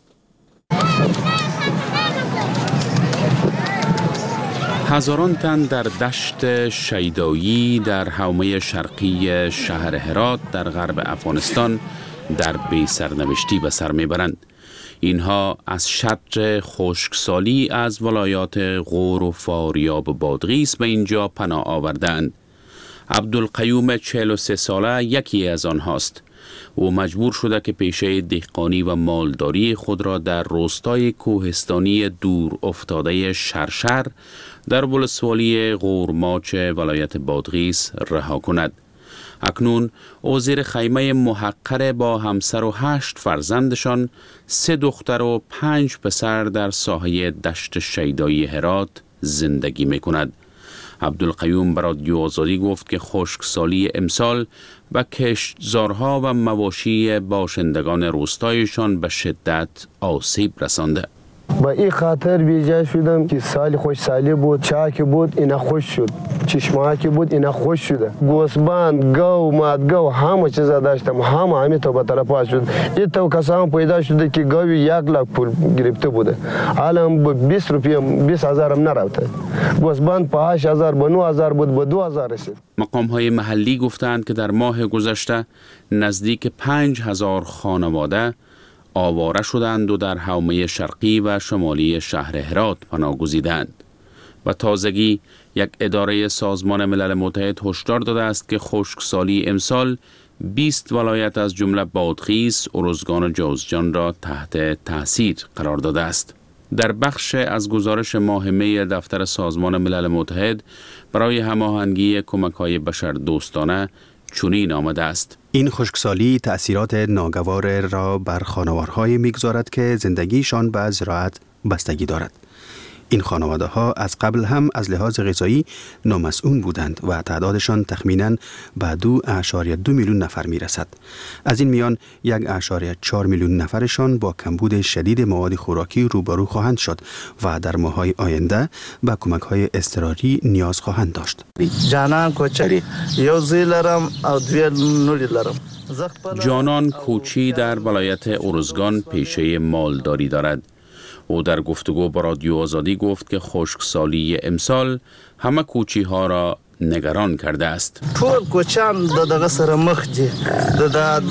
هزاران تن در دشت شیدایی در حومه شرقی شهر هرات در غرب افغانستان در بی سرنوشتی به سر میبرند. اینها از شر خشکسالی از ولایات غور و فاریاب و بادغیس به اینجا پناه آوردند. عبدالقیوم چهل و سه ساله یکی از آنهاست. او مجبور شده که پیشه دهقانی و مالداری خود را در روستای کوهستانی دور افتاده شرشر در ولسوالی غورماچ ولایت بادغیس رها کند. اکنون او زیر خیمه محقر با همسر و هشت فرزندشان، سه دختر و پنج پسر در ساحه دشت شیدایی هرات زندگی می کند. عبدالقیوم به رادیو آزادی گفت که خشکسالی امسال به کشتزارها و مواشی باشندگان روستایشان به شدت آسیب رسانده. با این خاطر بیجا شدم که سال خوش سالی بود، چاکی بود اینا خوش شد، چشماکی بود اینا خوش شده، گوسبند، گاو، مادگاو همه چیز داشتم، همه همه تو به طرف شد. این تو کسان پیدا شده که گاوی یک لاک پول گرفته بوده، الان بیست روپیه بیست هزارم نرفته، گوسبند په هشت هزار به نه هزار بود به دو هزار رسید. مقام های محلی گفتند که در ماه گذشته نزدیک پنج هزار خانواده آواره شدند و در حومه شرقی و شمالی شهر هرات پناه گزیدند. و تازگی یک اداره سازمان ملل متحد هشدار داده است که خشکسالی امسال بیست ولایت از جمله بادغیس، ارزگان و جوزجان را تحت تاثیر قرار داده است. در بخش از گزارش ماه می دفتر سازمان ملل متحد برای هماهنگی کمک‌های بشردوستانه چنین آمده است: این خشکسالی تأثیرات ناگوار را بر خانوارهای میگذارد که زندگیشان به زراعت بستگی دارد. این خانواده ها از قبل هم از لحاظ غذایی نامسئول بودند و تعدادشان تخمیناً به دو اعشاریه دو میلیون نفر می رسد. از این میان یک اعشاریه چهار میلیون نفرشان با کمبود شدید مواد خوراکی روبرو خواهند شد و در ماه‌های آینده به کمک‌های اضطراری نیاز خواهند داشت. جانان کوچری یو زیلرم او دوی نوری لرم. جانان کوچی در ولایت ارزگان پیشه مالداری دارد. او در گفتگو با رادیو آزادی گفت که خشکسالی امسال همه کوچی ها را نگران کرده است. ټول کوچان د دغه سره مخ دي د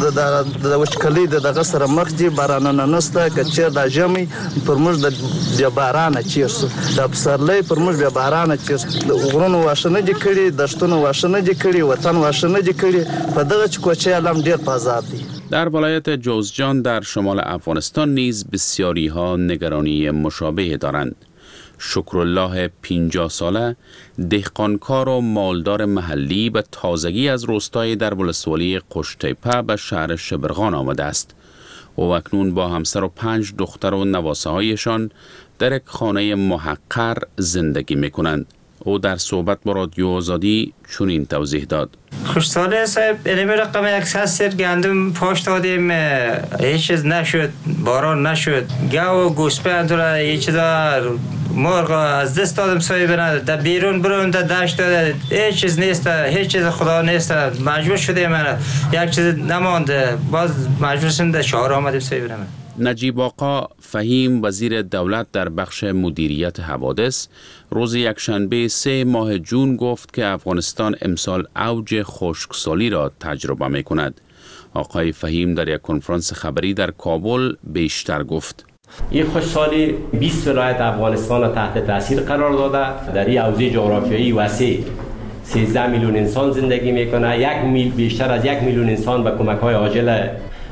د د وشکلي د دغه سره مخ دي بارانونه نسته کچې د ژمي پر موږ د بیا باران چیرسو د پسرلي پر موږ بیا باران چیرسو د غرونو واشنه دي کړي د شتونو واشنه دي کړي وطن واشنه دي کړي په دغه کوچې علم ډیر پازاب دي. در ولایت جوزجان در شمال افغانستان نیز بسیاری ها نگرانی مشابه دارند. شکرالله پنجاه ساله دهقانکار و مالدار محلی به تازگی از روستای در ولسوالی قشتیپه به شهر شبرغان آمده است. او اکنون با همسر و پنج دختر و نواسه هایشان در یک خانه محقر زندگی می کنند. او در صحبت با رادیو آزادی چنین توضیح داد. خوشساله صاحب اینمی رقم یک سر گندم پاش دادیم هیچ چیز نشد، باران نشد، گاو و گوسپند را هیچ چیز مرغ از دست دادم صاحب نه در بیرون برون در دشت داده هیچ چیز نیست، هیچ چیز خدا نیست، مجبور شدیم من یک چیز نمانده باز مجبور شدیم در شهر آمدیم صاحب نه. نجیب آقا فهیم وزیر دولت در بخش مدیریت حوادث روز یکشنبه سه ماه جون گفت که افغانستان امسال اوج خشکسالی را تجربه می کند. آقای فهیم در یک کنفرانس خبری در کابل بیشتر گفت. این خشکسالی بیست ولایت افغانستان را تحت تاثیر قرار داده. در این حوزه جغرافیایی وسیع سیزده میلیون انسان زندگی میکنه. یک میل بیشتر از یک میلیون انسان به کمک‌های عاجل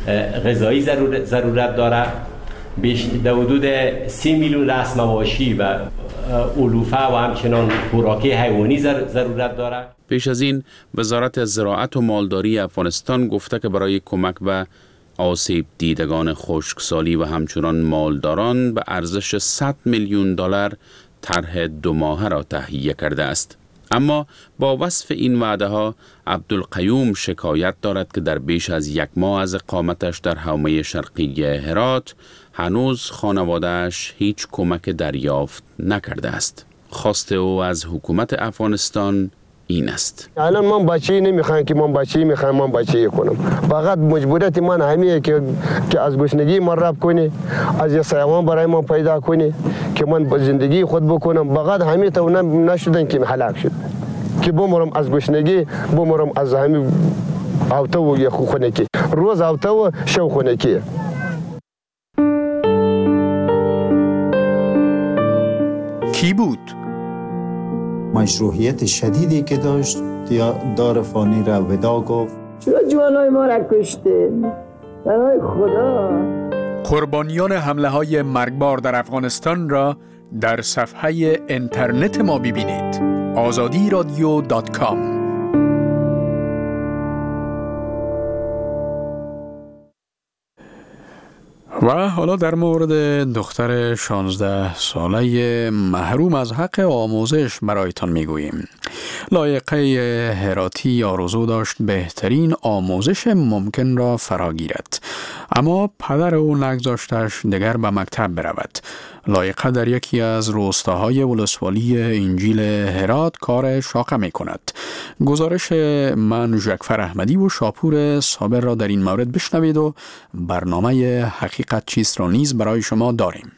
غذایی ضرورت داره. بیش در حدود سی میلیون رأس مواشی و علوفه و همچنان خوراکی حیوانی ضرورت داره. پیش از این وزارت زراعت و مالداری افغانستان گفته که برای کمک به آسیب دیدگان خشکسالی و همچنان مالداران به ارزش صد میلیون دلار طرح دو ماهه را تهیه کرده است. اما با وصف این وعده ها عبدالقیوم شکایت دارد که در بیش از یک ماه از اقامتش در حومه شرقی هرات هنوز خانواده‌اش هیچ کمک دریافت نکرده است. خواست او از حکومت افغانستان این است. الان من بچه‌ای نمیخوام که من بچه‌ای میخوام من بچه‌ای کنم. فقط مجبوریت من همینه که که از گشنگی من رب کنی، از یه سایوان برای من پیدا کنی که من زندگی خود بکنم. فقط همین تو نشدن که هلاک شد. که بمرم از گشنگی، بمرم از همین اوته و یه خونکی. روز اوته و شو خونکی. کی بود؟ مشروعیت شدیدی که داشت دار فانی را ودا گفت. چرا جوانای ما را کشته؟ برای خدا. قربانیان حمله های مرگبار در افغانستان را در صفحه اینترنت ما ببینید. آزادی رادیو دات کام. و حالا در مورد دختر شانزده ساله محروم از حق آموزش برایتان میگوییم. لایقه هراتی آرزو داشت بهترین آموزش ممکن را فراگیرد، اما پدر او نگذاشتش دگر به مکتب برود. لایقه در یکی از روستاهای ولسوالی انجیل هرات کار شاقه می کند. گزارش من ژکفر احمدی و شاپور صابر را در این مورد بشنوید و برنامه حقیقت چیست را نیز برای شما داریم.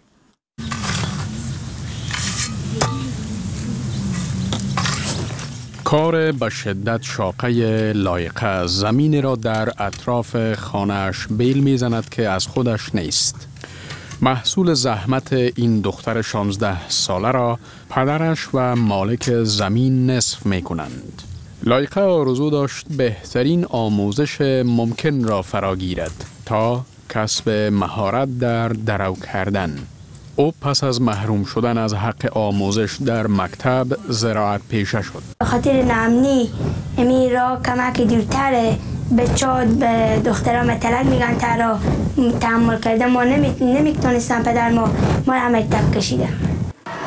کار به شدت شاقه لایقه زمین را در اطراف خانه‌اش بیل می‌زند که از خودش نیست. محصول زحمت این دختر شانزده ساله را پدرش و مالک زمین نصف می کنند. لایقه آرزو داشت بهترین آموزش ممکن را فراگیرد تا کسب مهارت در درو کردن. او پس از محروم شدن از حق آموزش در مکتب زراعت پیشه شد. به خاطر نامنی امی را کمک دیرتره به چاد به دخترها مطلق میگن تا را تحمل کرده. ما نمیتونستم پدر ما ما را مکتب کشیده.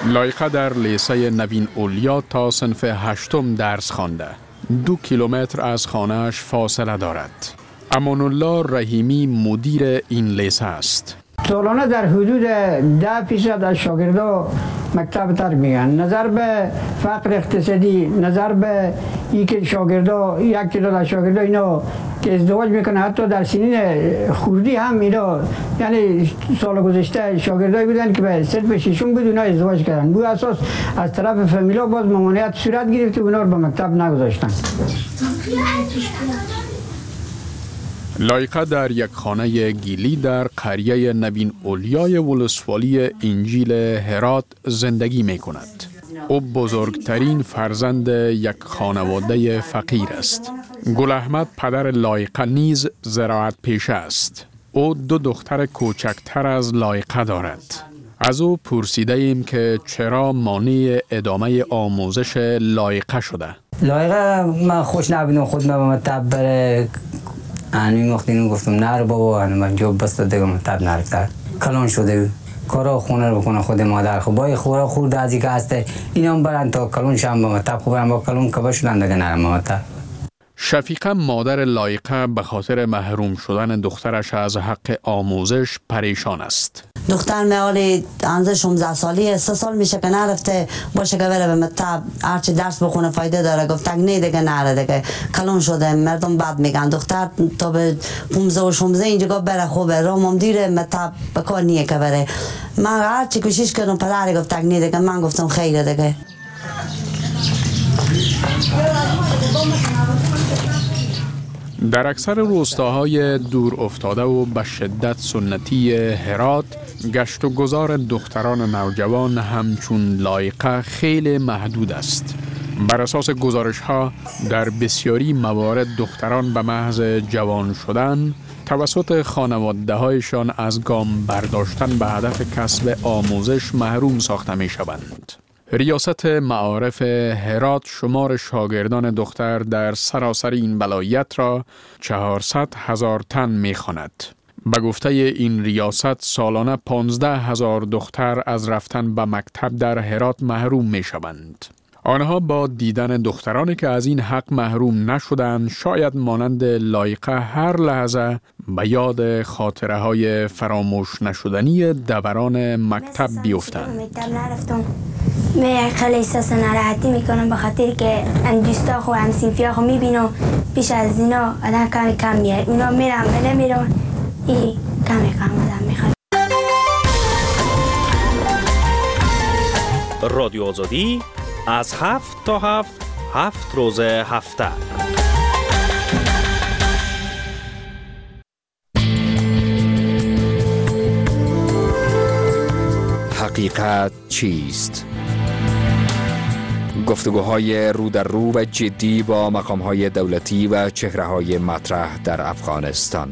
لایقه در لیسه نوین اولیا تا صنف هشتم درس خوانده. دو کیلومتر از خانهش فاصله دارد. امان الله رحیمی مدیر این لیسه است. سالانه در حدود ده فیصد از شاگردا مکتب ترک میگن. نظر به فقر اقتصادی، نظر به اینکه شاگردا یک تعداد از شاگردا اینا که ازدواج میکنه، حتی در سنین خردی هم اینا، یعنی سال گذشته شاگردایی بودن که به صرف ششم بود اونا ازدواج کردن. بو اساس از طرف فامیلا باز ممانعت صورت گرفت و اونا رو به مکتب نگذاشتن. لایقه در یک خانه گیلی در قریه نوین اولیای ولسوالی انجیل هرات زندگی می کند. او بزرگترین فرزند یک خانواده فقیر است. گل احمد پدر لایقه نیز زراعت پیشه است. او دو دختر کوچکتر از لایقه دارد. از او پرسیده ایم که چرا مانع ادامه آموزش لایقه شده. لایقه من خوش نبودم خود من به مکتب بره. آنی وقتی گفتم نرو بابا، آنی من جوب بسته دیگه مکتب نرفتم. کلان شده کارا خونه رو بکنه خود مادر. خب با خورا خورد ازی که هسته اینا هم برن تا کلون شم به مکتب. خب برن با کلون کبا شدن دیگه نرم مکتب. شفیقه مادر لایقه به خاطر محروم شدن دخترش از حق آموزش پریشان است. دختر میالی انزه شانزده سالیه، سه سال میشه که نرفته، باشه که بره به مکتب هرچی درس بخونه فایده داره. گفت نه دیگه نره دیگه کلون شده، مردم بد میگن. دختر تا به پانزده و شانزده اینجا بره خوبه، رامم دیره مکتب به کار نیه که بره. من هرچی کوشش کردم پدر گفت نه دیگه، من گفتم خیره دیگه. در اکثر روستاهای دور افتاده و به شدت سنتی هرات، گشت و گذار دختران نوجوان همچون لایقه خیلی محدود است. بر اساس گزارش ها در بسیاری موارد دختران به محض جوان شدن توسط خانواده هایشان از گام برداشتن به هدف کسب آموزش محروم ساخته می شوند. ریاست معارف هرات شمار شاگردان دختر در سراسر این ولایت را چهارصد هزار تن می خواند. به گفته این ریاست سالانه پانزده هزار دختر از رفتن به مکتب در هرات محروم می شوند. آنها با دیدن دخترانی که از این حق محروم نشدند شاید مانند لایقه هر لحظه به یاد خاطره های فراموش نشدنی دوران مکتب بیفتند. من خیلی احساس ناراحتی میکنم به خاطر که ان دوستا خو هم صنفیا خو میبینم پیش از اینا آدم کمی کم میاد. اونا میرم من نمیرم، این کمی کم آدم میخواد. رادیو آزادی از هفت تا هفت هفت روز هفته. حقیقت چیست؟ گفتگوهای رو در رو و جدی با مقامهای دولتی و چهره‌های مطرح در افغانستان.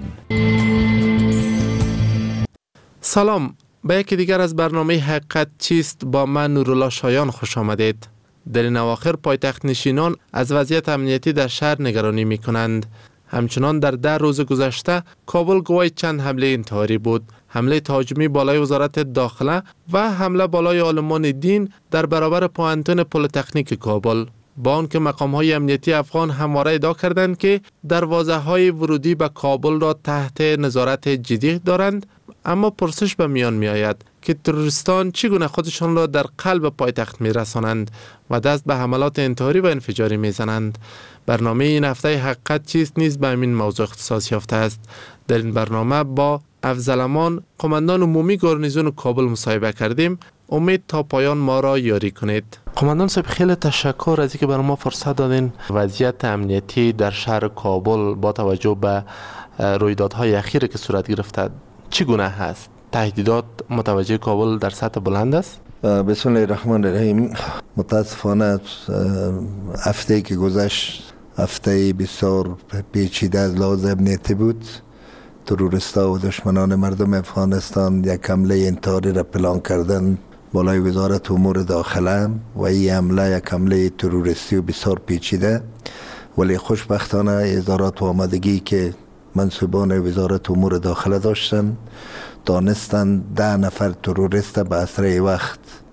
سلام، به یکی دیگر از برنامه حقیقت چیست با من نورالله شایان خوش آمدید. در این اواخر پایتخت نشینان از وضعیت امنیتی در شهر نگرانی می کنند. همچنان در ده روز گذشته کابل گواه چند حمله انتحاری بود. حمله تهاجمی بالای وزارت داخله و حمله بالای عالمان دین در برابر پوهنتون پلی‌تکنیک کابل. با آنکه مقام‌های امنیتی افغان همواره ادعا کردند که دروازه‌های ورودی به کابل را تحت نظارت جدی دارند، اما پرسش به میان می آید که تروریستان چگونه خودشان را در قلب پایتخت می رسانند و دست به حملات انتحاری و انفجاری می زنند. برنامه این هفته حقیقت چیست نیز به همین موضوع اختصاص یافته است. در این برنامه با افضلامان قماندان عمومی گارنیزون کابل مصاحبه کردیم. امید تا پایان ما را یاری کنید. قماندان صاحب خیلی تشکر از اینکه برای ما فرصت دادین. وضعیت امنیتی در شهر کابل با توجه به رویدادهای اخیری که صورت گرفته چگونه هست؟ تهدیدات متوجه کابل در سطح بلند است؟ بسم الله الرحمن الرحیم. متاسفانه هفته که گذشت هفته بسیار پیچیده از لحاظ امنیتی بود. تروریستا و دشمنان مردم افغانستان یک حمله انتحاری را پلان کردن بالای وزارت امور داخله و این حمله یک حمله تروریستی و بسیار پیچیده، ولی خوشبختانه اظهارات و آمادگی که منصوبان وزارت امور داخله داشتن دانستن ده نفر تروریست به اسرع وقت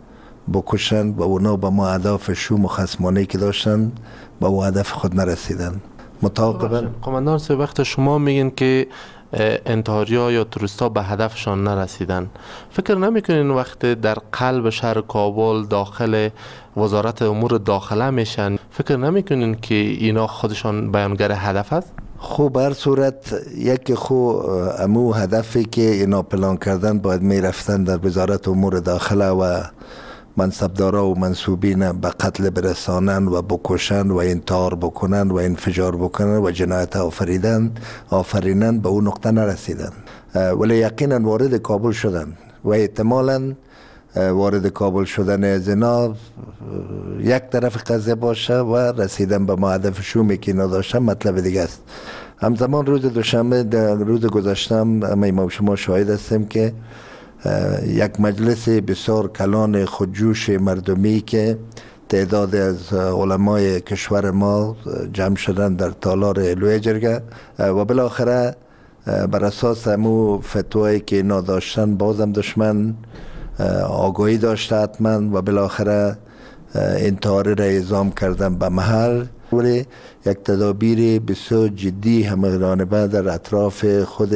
بکشن و اونا با ما اهداف شوم و خصمانه که داشتن با او هدف خود نرسیدن. متعاقبا قماندان صاحب، وقت شما میگین که انتحاریا یا توریستا به هدفشان نرسیدن، فکر نمیکنین وقت در قلب شهر کابل داخل وزارت امور داخله میشن، فکر نمیکنین که اینا خودشان بیانگر هدف است؟ خب هر صورت یک خو امو هدفی که اینا پلان کردن باید میرفتن در وزارت امور داخله و منصبدارا و منصوبین به قتل برسانن و بکشن و انتحار بکنن و انفجار بکنن و جنایت آفریدن آفرینن به اون نقطه نرسیدن، ولی یقینا وارد کابل شدن و احتمالاً وارد کابل شدن از اینا یک طرف قضیه باشه و رسیدن به ما هدف شومی که اینا داشتن مطلب دیگه است. همزمان روز دوشنبه در روز گذشتم همه ما شما شاهد هستیم که یک مجلس بسیار کلان خودجوش مردمی که تعداد از علمای کشور ما جمع شدن در تالار لوی جرگه و بالاخره بر اساس همو فتوایی که اینا داشتن بازم دشمن آگاهی داشته حتما و بالاخره انتحاری را اعزام کردن به محل، ولی یک تدابیر بسیار جدی همگرانه در اطراف خود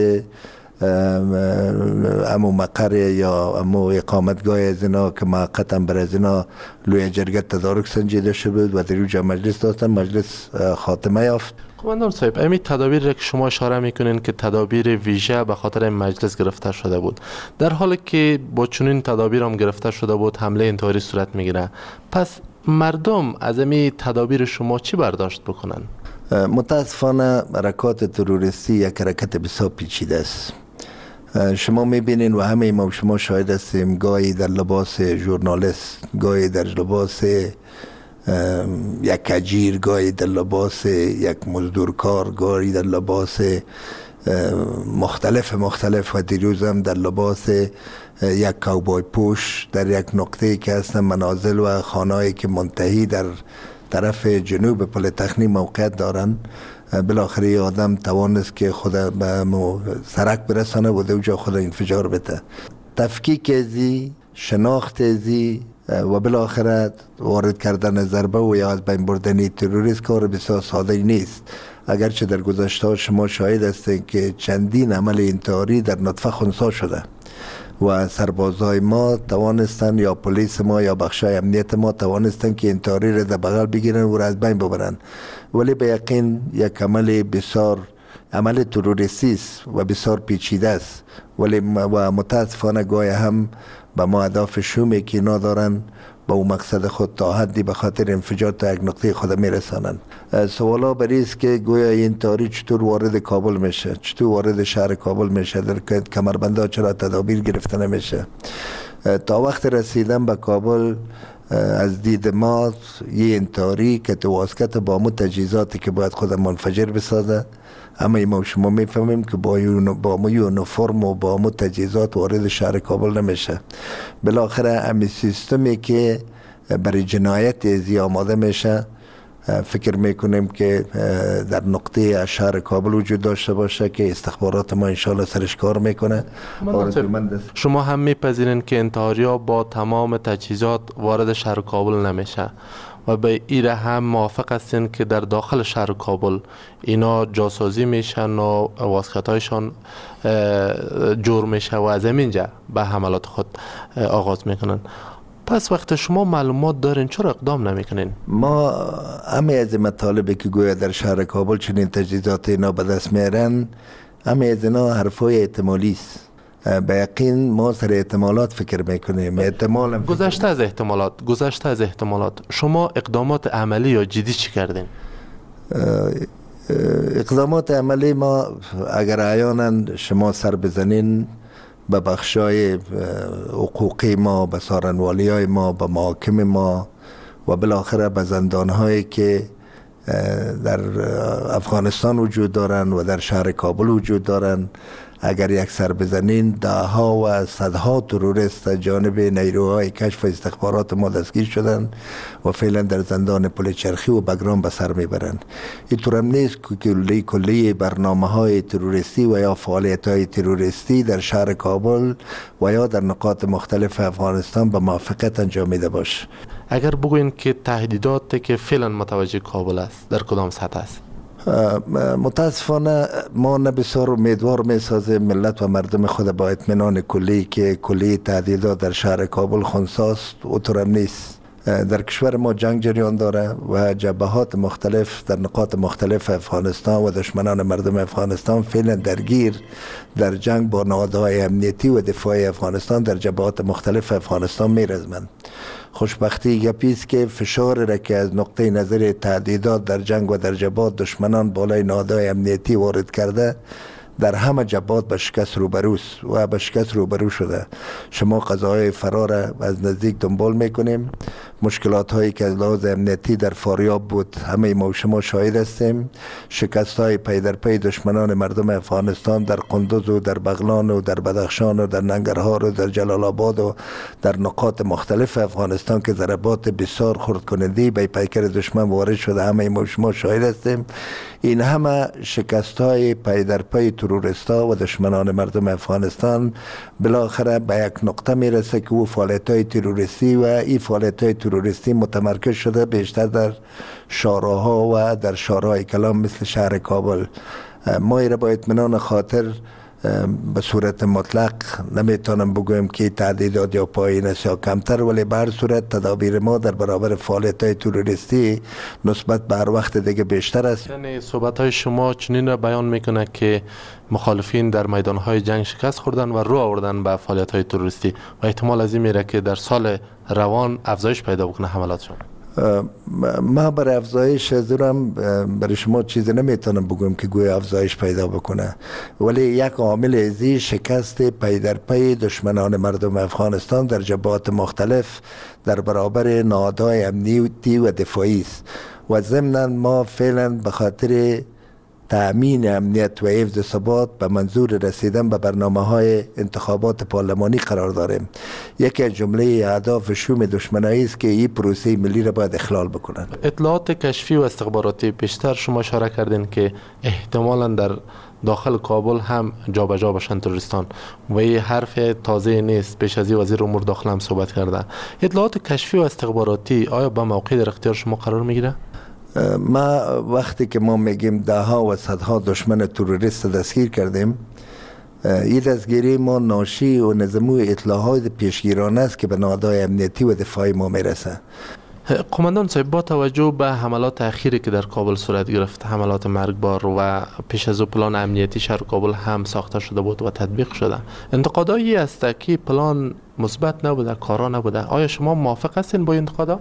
امو مقر یا امو اقامتگاه از اینا که موقتا بر از اینا لوی جرگه تدارک سنجیده شده بود و در اینجا مجلس داشتن، مجلس خاتمه یافت. قماندان صاحب، امی تدابیر که شما اشاره میکنین که تدابیر ویژه به خاطر این مجلس گرفته شده بود، در حالی که با چنین تدابیر هم گرفته شده بود حمله انتحاری صورت میگیره، پس مردم از امی تدابیر شما چی برداشت بکنن؟ متاسفانه حرکات تروریستی یک حرکت بسیار پیچیده است. شما میبینین و همه ما شما شاهد هستیم، گاهی در لباس ژورنالیست، گاهی در لباس یک اجیر، گاهی در لباس یک مزدورکار، گاهی در لباس مختلف مختلف و دیروز هم در لباس یک کوبای پوش در یک نقطه که هستن منازل و خانه‌ای که منتهی در طرف جنوب پل تخنی موقعیت دارن. بالاخره آدم توانست که خود به سرک برسانه و در اونجا خود انفجار بده. تفکیک ازی، شناخت ازی و بالاخره وارد کردن ضربه و یا از بین بردن تروریست کار بسیار ساده نیست. اگرچه در گذشته شما شاهد هستید که چندین عمل انتحاری در نطفه خنثی شده و سربازای ما توانستن یا پلیس ما یا بخشای امنیت ما توانستن که انتحاری را در بغل بگیرن و را از بین ببرن، ولی به یقین یک عمل بسیار عمل تروریستی است و بسیار پیچیده است، ولی و متاسفانه گاهی هم به ما اهداف شومی که اینا دارن با اون مقصد خود تا حدی به خاطر انفجار تا یک نقطه خود میرسانن. سوالا بر است که گویا این تاریخ چطور وارد کابل میشه، چطور وارد شهر کابل میشه، در کمربندها چرا تدابیر گرفته نمیشه. تا وقت رسیدن به کابل از دید ما یه انتحاری که تو واسکت با مو تجهیزاتی که باید خود منفجر بسازه، اما ما شما میفهمیم که با با مو یونیفرم و با مو تجهیزات وارد شهر کابل نمیشه. بالاخره همین سیستمی که برای جنایت ازی آماده میشه فکر میکنیم که در نقطه شهر کابل وجود داشته باشه که استخبارات ما انشالله سرش کار میکنه. شما هم میپذیرین که انتحاریا با تمام تجهیزات وارد شهر کابل نمیشه و به ایره هم موافق هستین که در داخل شهر کابل اینا جاسازی میشن و واسطه‌هایشان جور میشه و از اینجا به حملات خود آغاز میکنن؟ پس وقت شما معلومات دارین چرا اقدام نمیکنین؟ ما همه از مطالبی که گویا در شهر کابل چنین تجهیزات اینا به دست میارن، همه از اینا حرفای احتمالی است. به یقین ما سر احتمالات فکر میکنیم. احتمال گذشته از احتمالات گذشته از احتمالات شما اقدامات عملی یا جدی چی کردین؟ اقدامات عملی ما اگر احیانا شما سر بزنین به بخشای حقوقی ما، به سارنوالی های ما، به محاکم ما و بالاخره به زندان هایی که در افغانستان وجود دارن و در شهر کابل وجود دارن، اگر یک سر بزنین ده ها و صدها تروریست جانب نیروهای کشف استخبارات ما دستگیر شدن و فعلا در زندان پل چرخی و بگرام به سر میبرند. این طور هم نیست که کلی کلی برنامه های تروریستی و یا فعالیت های تروریستی در شهر کابل و یا در نقاط مختلف افغانستان به موافقت انجام میده باشه. اگر بگوین که تهدیداتی که فعلا متوجه کابل است در کدام سطح است؟ متاسفانه ما نه بسیار امیدوار می سازیم ملت و مردم خود با اطمینان کلی که کلی تهدیدات در شهر کابل خنثیست. اوطورم نیست. در کشور ما جنگ جریان داره و جبهات مختلف در نقاط مختلف افغانستان و دشمنان مردم افغانستان فعلا درگیر در جنگ با نهادهای امنیتی و دفاعی افغانستان در جبهات مختلف افغانستان میرزمند. خوشبختی گپی است که فشار را که از نقطه نظر تهدیدات در جنگ و در جبهات دشمنان بالای نهادهای امنیتی وارد کرده در همه جبهات به شکست روبروست و به شکست روبرو شده. شما قضاهای فرار از نزدیک دنبال میکنیم. مشکلات هایی که از لحاظ امنیتی در فاریاب بود همه ما و شما شاهد هستیم. شکست های پی در پی دشمنان مردم افغانستان در قندوز و در بغلان و در بدخشان و در ننگرهار و در جلال آباد و در نقاط مختلف افغانستان که ضربات بسیار خرد کننده به پیکر دشمن وارد شده همه ما و شما شاهد هستیم. این همه شکست های پی در پی تروریستا و دشمنان مردم افغانستان بالاخره به یک نقطه میرسه که او فعالیت های تروریستی و این فعالیت های تروریستی متمرکز شده بیشتر در شهرها و در شهرهای کلان مثل شهر کابل. ما ایره با اطمینان خاطر به صورت مطلق نمیتونم بگویم که تهدیدات یا پایین است یا کمتر، ولی به هر صورت تدابیر ما در برابر فعالیت های تروریستی نسبت به هر وقت دیگه بیشتر است. یعنی صحبت های شما چنین را بیان میکنه که مخالفین در میدان های جنگ شکست خوردن و رو آوردن به فعالیت های تروریستی و احتمال از این میره که در سال روان افزایش پیدا بکنه حملاتشون. ما برای افزایش دارم برای شما چیزی نمیتونم بگم که گویا افزایش پیدا بکنه، ولی یک عامل ازی شکست پی در پی دشمنان مردم افغانستان در جبهات مختلف در برابر نهادهای امنیتی و دفاعی است و ضمناً ما فعلا به خاطر تأمین امنیت و حفظ ثبات به منظور رسیدن به برنامه‌های انتخابات پارلمانی قرار داریم. یکی از جمله اهداف شوم دشمنایی است که این پروسه ملی را باید اخلال بکنند. اطلاعات کشفی و استخباراتی بیشتر شما اشاره کردین که احتمالاً در داخل کابل هم جابجا باشن تروریستان و این حرف تازه نیست. پیش از این وزیر امور داخله هم صحبت کرده. اطلاعات کشفی و استخباراتی آیا به موقع در اختیار شما قرار میگیره؟ ما وقتی که ما میگیم ده ها و صدها دشمن تروریست دستگیر کردیم، این دستگیری ما ناشی و نظموی اطلاعات پیشگیرانه است که به نهادهای امنیتی و دفاعی ما میرسه. قماندان صاحب، با توجه به حملات اخیری که در کابل صورت گرفت، حملات مرگبار و پیش از او پلان امنیتی شهر کابل هم ساخته شده بود و تطبیق شده، انتقادایی است که پلان مثبت نبوده، کارا نبوده. آیا شما موافق هستین با انتقادا؟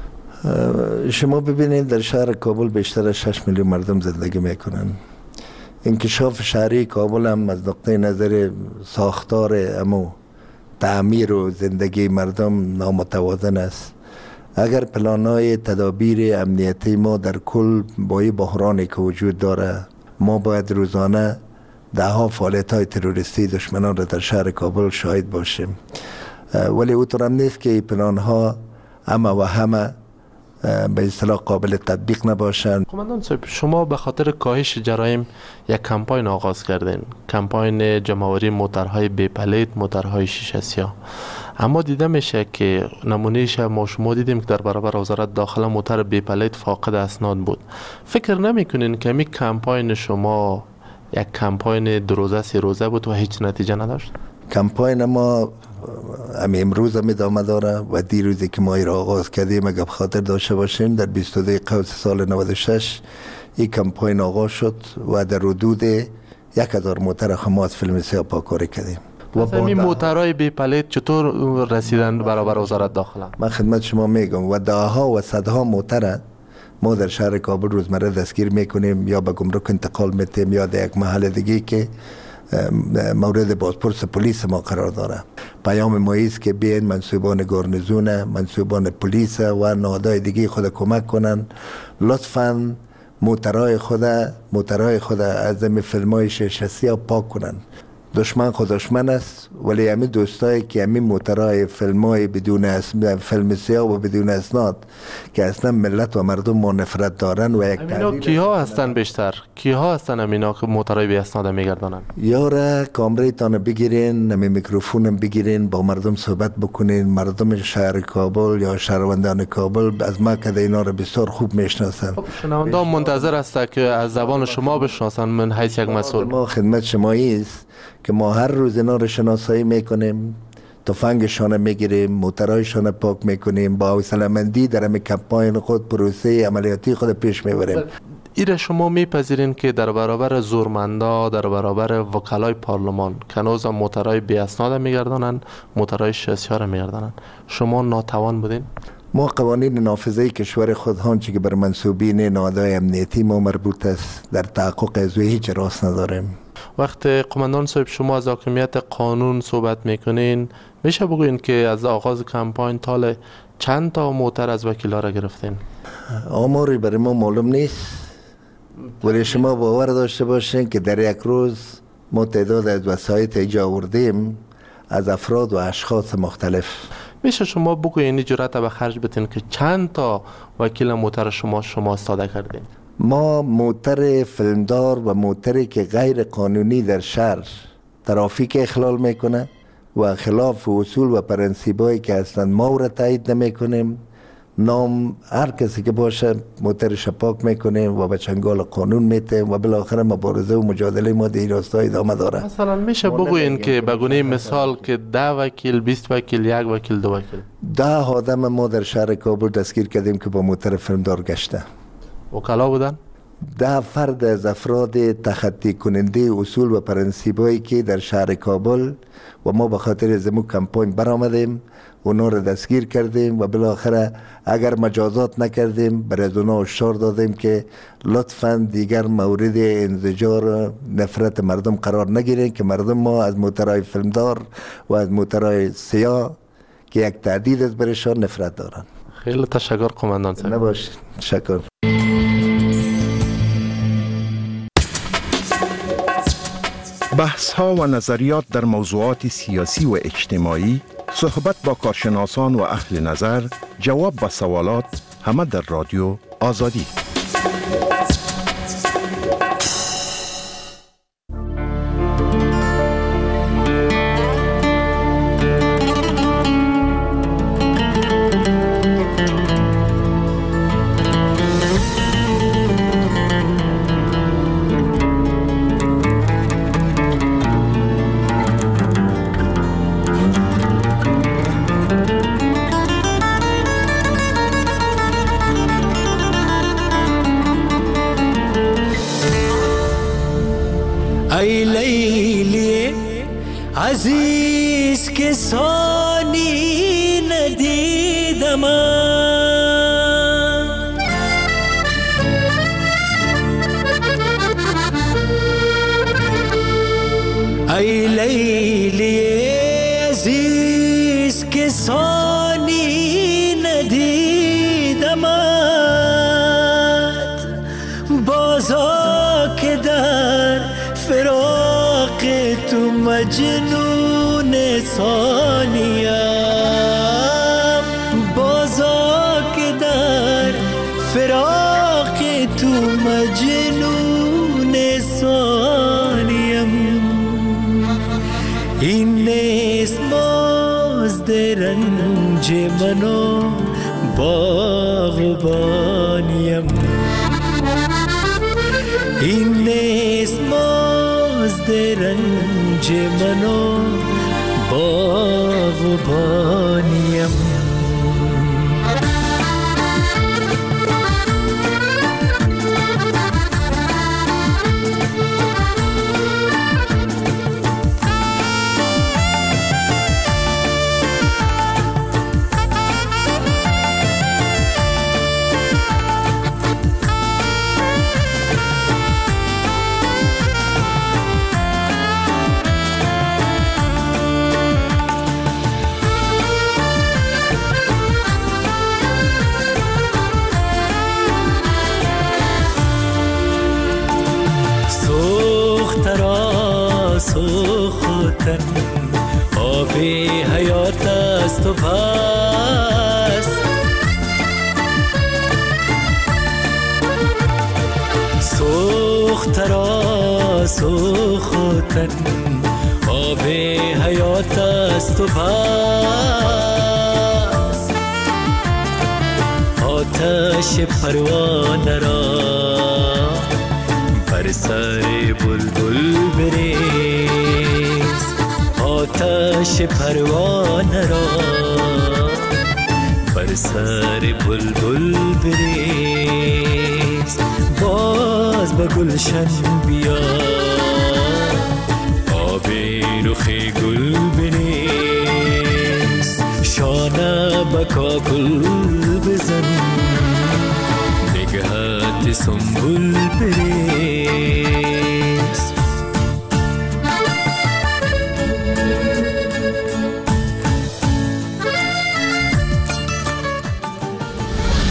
شما ببینید در شهر کابل بیشتر از شش میلیون مردم زندگی میکنن. انکشاف شهری کابل هم از نقطه نظر ساختار امو تعمیر و زندگی مردم نامتوازن است. اگر پلانهای تدابیر امنیتی ما در کل با این بحرانی که وجود داره، ما باید روزانه ده ها فعالیت های تروریستی دشمنان را در شهر کابل شاهد باشیم، ولی اوطور هم نیست که این پلان ها همه و همه به اصطلاح قابل تطبیق نباشند. قماندان صاحب، شما به خاطر کاهش جرایم یک کمپاین آغاز کردین، کمپاین جمع‌آوری موترهای بی پلیت، موترهای شیشه سیاه. اما دیده میشه که نمونهش ما شما دیدیم که در برابر وزارت داخله موتر بی پلیت فاقد اسناد بود. فکر نمیکنین که می کمپاین شما یک کمپاین دو روزه سی روزه بود و هیچ نتیجه نداشت؟ کمپاین ما هم امروز هم ادامه داره و دیروزی که ما را آغاز کردیم اگر خاطر داشته باشین در بیست و دو قوس سال نود و شش این کمپاین آغاز شد و در حدود یک هزار موتر خماس فیلم سیاه پاکاری کردیم. و این موترهای بی پلیت چطور رسیدن برابر وزارت داخله؟ من خدمت شما میگم و ده ها و صدها موتر ما در شهر کابل روزمره دستگیر میکنیم یا به گمرک انتقال میتیم یا در یک محل دیگه که مورد بازپرس پلیس ما قرار داره. پیام ما است که بیاین منصوبان گارنیزون، منصوبان پلیس و نهادهای دیگه خود کمک کنن، لطفاً موترهای خود موترهای خود از این فیلمای شیشه سیاه پاک کنن دشمن خود دشمن است، ولی همین دوستایی که همین موترهای فیلمای بدون اسم، فیلم سیاه و بدون اسناد که اصلا ملت و مردم ما نفرت دارن و یک امینا کیها هستن بیشتر؟ کیها هستن امینا که موترهای بی اسناد میگردانن؟ یاره کامرای تان بگیرین، همین میکروفونم بگیرین، با مردم صحبت بکنین. مردم شهر کابل یا شهروندان کابل از ما که اینا رو بسیار خوب میشناسن. شنونده منتظر است که از زبان شما بشناسن. من حیث یک مسئول ما خدمت شمایی است که ما هر روز اینا رو شناسایی میکنیم، تفنگشان میگیریم، موترهایشان پاک میکنیم، با حوصله‌مندی در همین کمپاین خود پروسه عملیاتی خود پیش میبریم. ایره شما میپذیرین که در برابر زورمندا، در برابر وکلای پارلمان کنوز موترهای بی اسناد میگردانن، موترهای شاسی ها میگردانن، شما ناتوان بودین؟ ما قوانین نافذه کشور خود هانچه که بر منصوبین نهادهای امنیتی ما مربوط است در تحقق از هیچ راست نداریم. وقت قماندان صاحب شما از حاکمیت قانون صحبت میکنین، میشه بگوین که از آغاز کمپاین تال چند تا موتر از وکیلا را گرفتین؟ آماری برای ما معلوم نیست، ولی شما باور داشته باشین که در یک روز ما تعداد از وسایط ایجا آوردیم از افراد و اشخاص مختلف. میشه شما بگوین این جرأت به خرج بتین که چند تا وکیل موتر شما شما استفاده کردین؟ ما موتر فیلمدار و موتری که غیر قانونی در شهر ترافیک اخلال میکنه و خلاف اصول و پرنسیبایی که اصلا ما او را تایید نمیکنیم، نام هر کسی که باشه موترش پاک میکنیم و به چنگال قانون میتیم و بالاخره مبارزه و مجادله ما در راستای ادامه داره. مثلا میشه بگوین که به گونه مثال که ده وکیل، بیست وکیل، یک وکیل، دو وکیل، ده آدم ما در شهر کابل دستگیر کردیم که با موتر فیلمدار گشته. وکلا بودن؟ ده فرد از افراد تخطی کننده اصول و پرنسیبایی که در شهر کابل و ما به خاطر زمو کمپاین برآمدیم اونا رو دستگیر کردیم و بالاخره اگر مجازات نکردیم برای از اونا هشدار دادیم که لطفاً دیگر مورد انزجار نفرت مردم قرار نگیرین که مردم ما از موترهای فیلمدار و از موترهای سیاه که یک تهدید از برشان نفرت دارن. خیلی تشکر قماندان صاحب. نباشید. تشکر. بحث ها و نظریات در موضوعات سیاسی و اجتماعی، صحبت با کارشناسان و اهل نظر، جواب به سوالات، همه در رادیو آزادی. ای لیلی عزیز که ثانی ندیدم، ای لیلی عزیز که ثانی ندیدم، بازا که در فراق تو مجنون ثانیم، بازا که در فراق تو مجنون ثانیم، این نیست مازد رنج منو باغبانیم، این نیست مازد رنج منو باغبانیم. تن آب حیات است و پس سوخت را سوختن آب حیات است و پس آتش پروانه را بر سر بلبل بریز آتش پروانه را بر سر بلبل بریز باز به گلشن بیا آب رخ گل بریز شانه به کاکل بزن نگهت سنبول بریز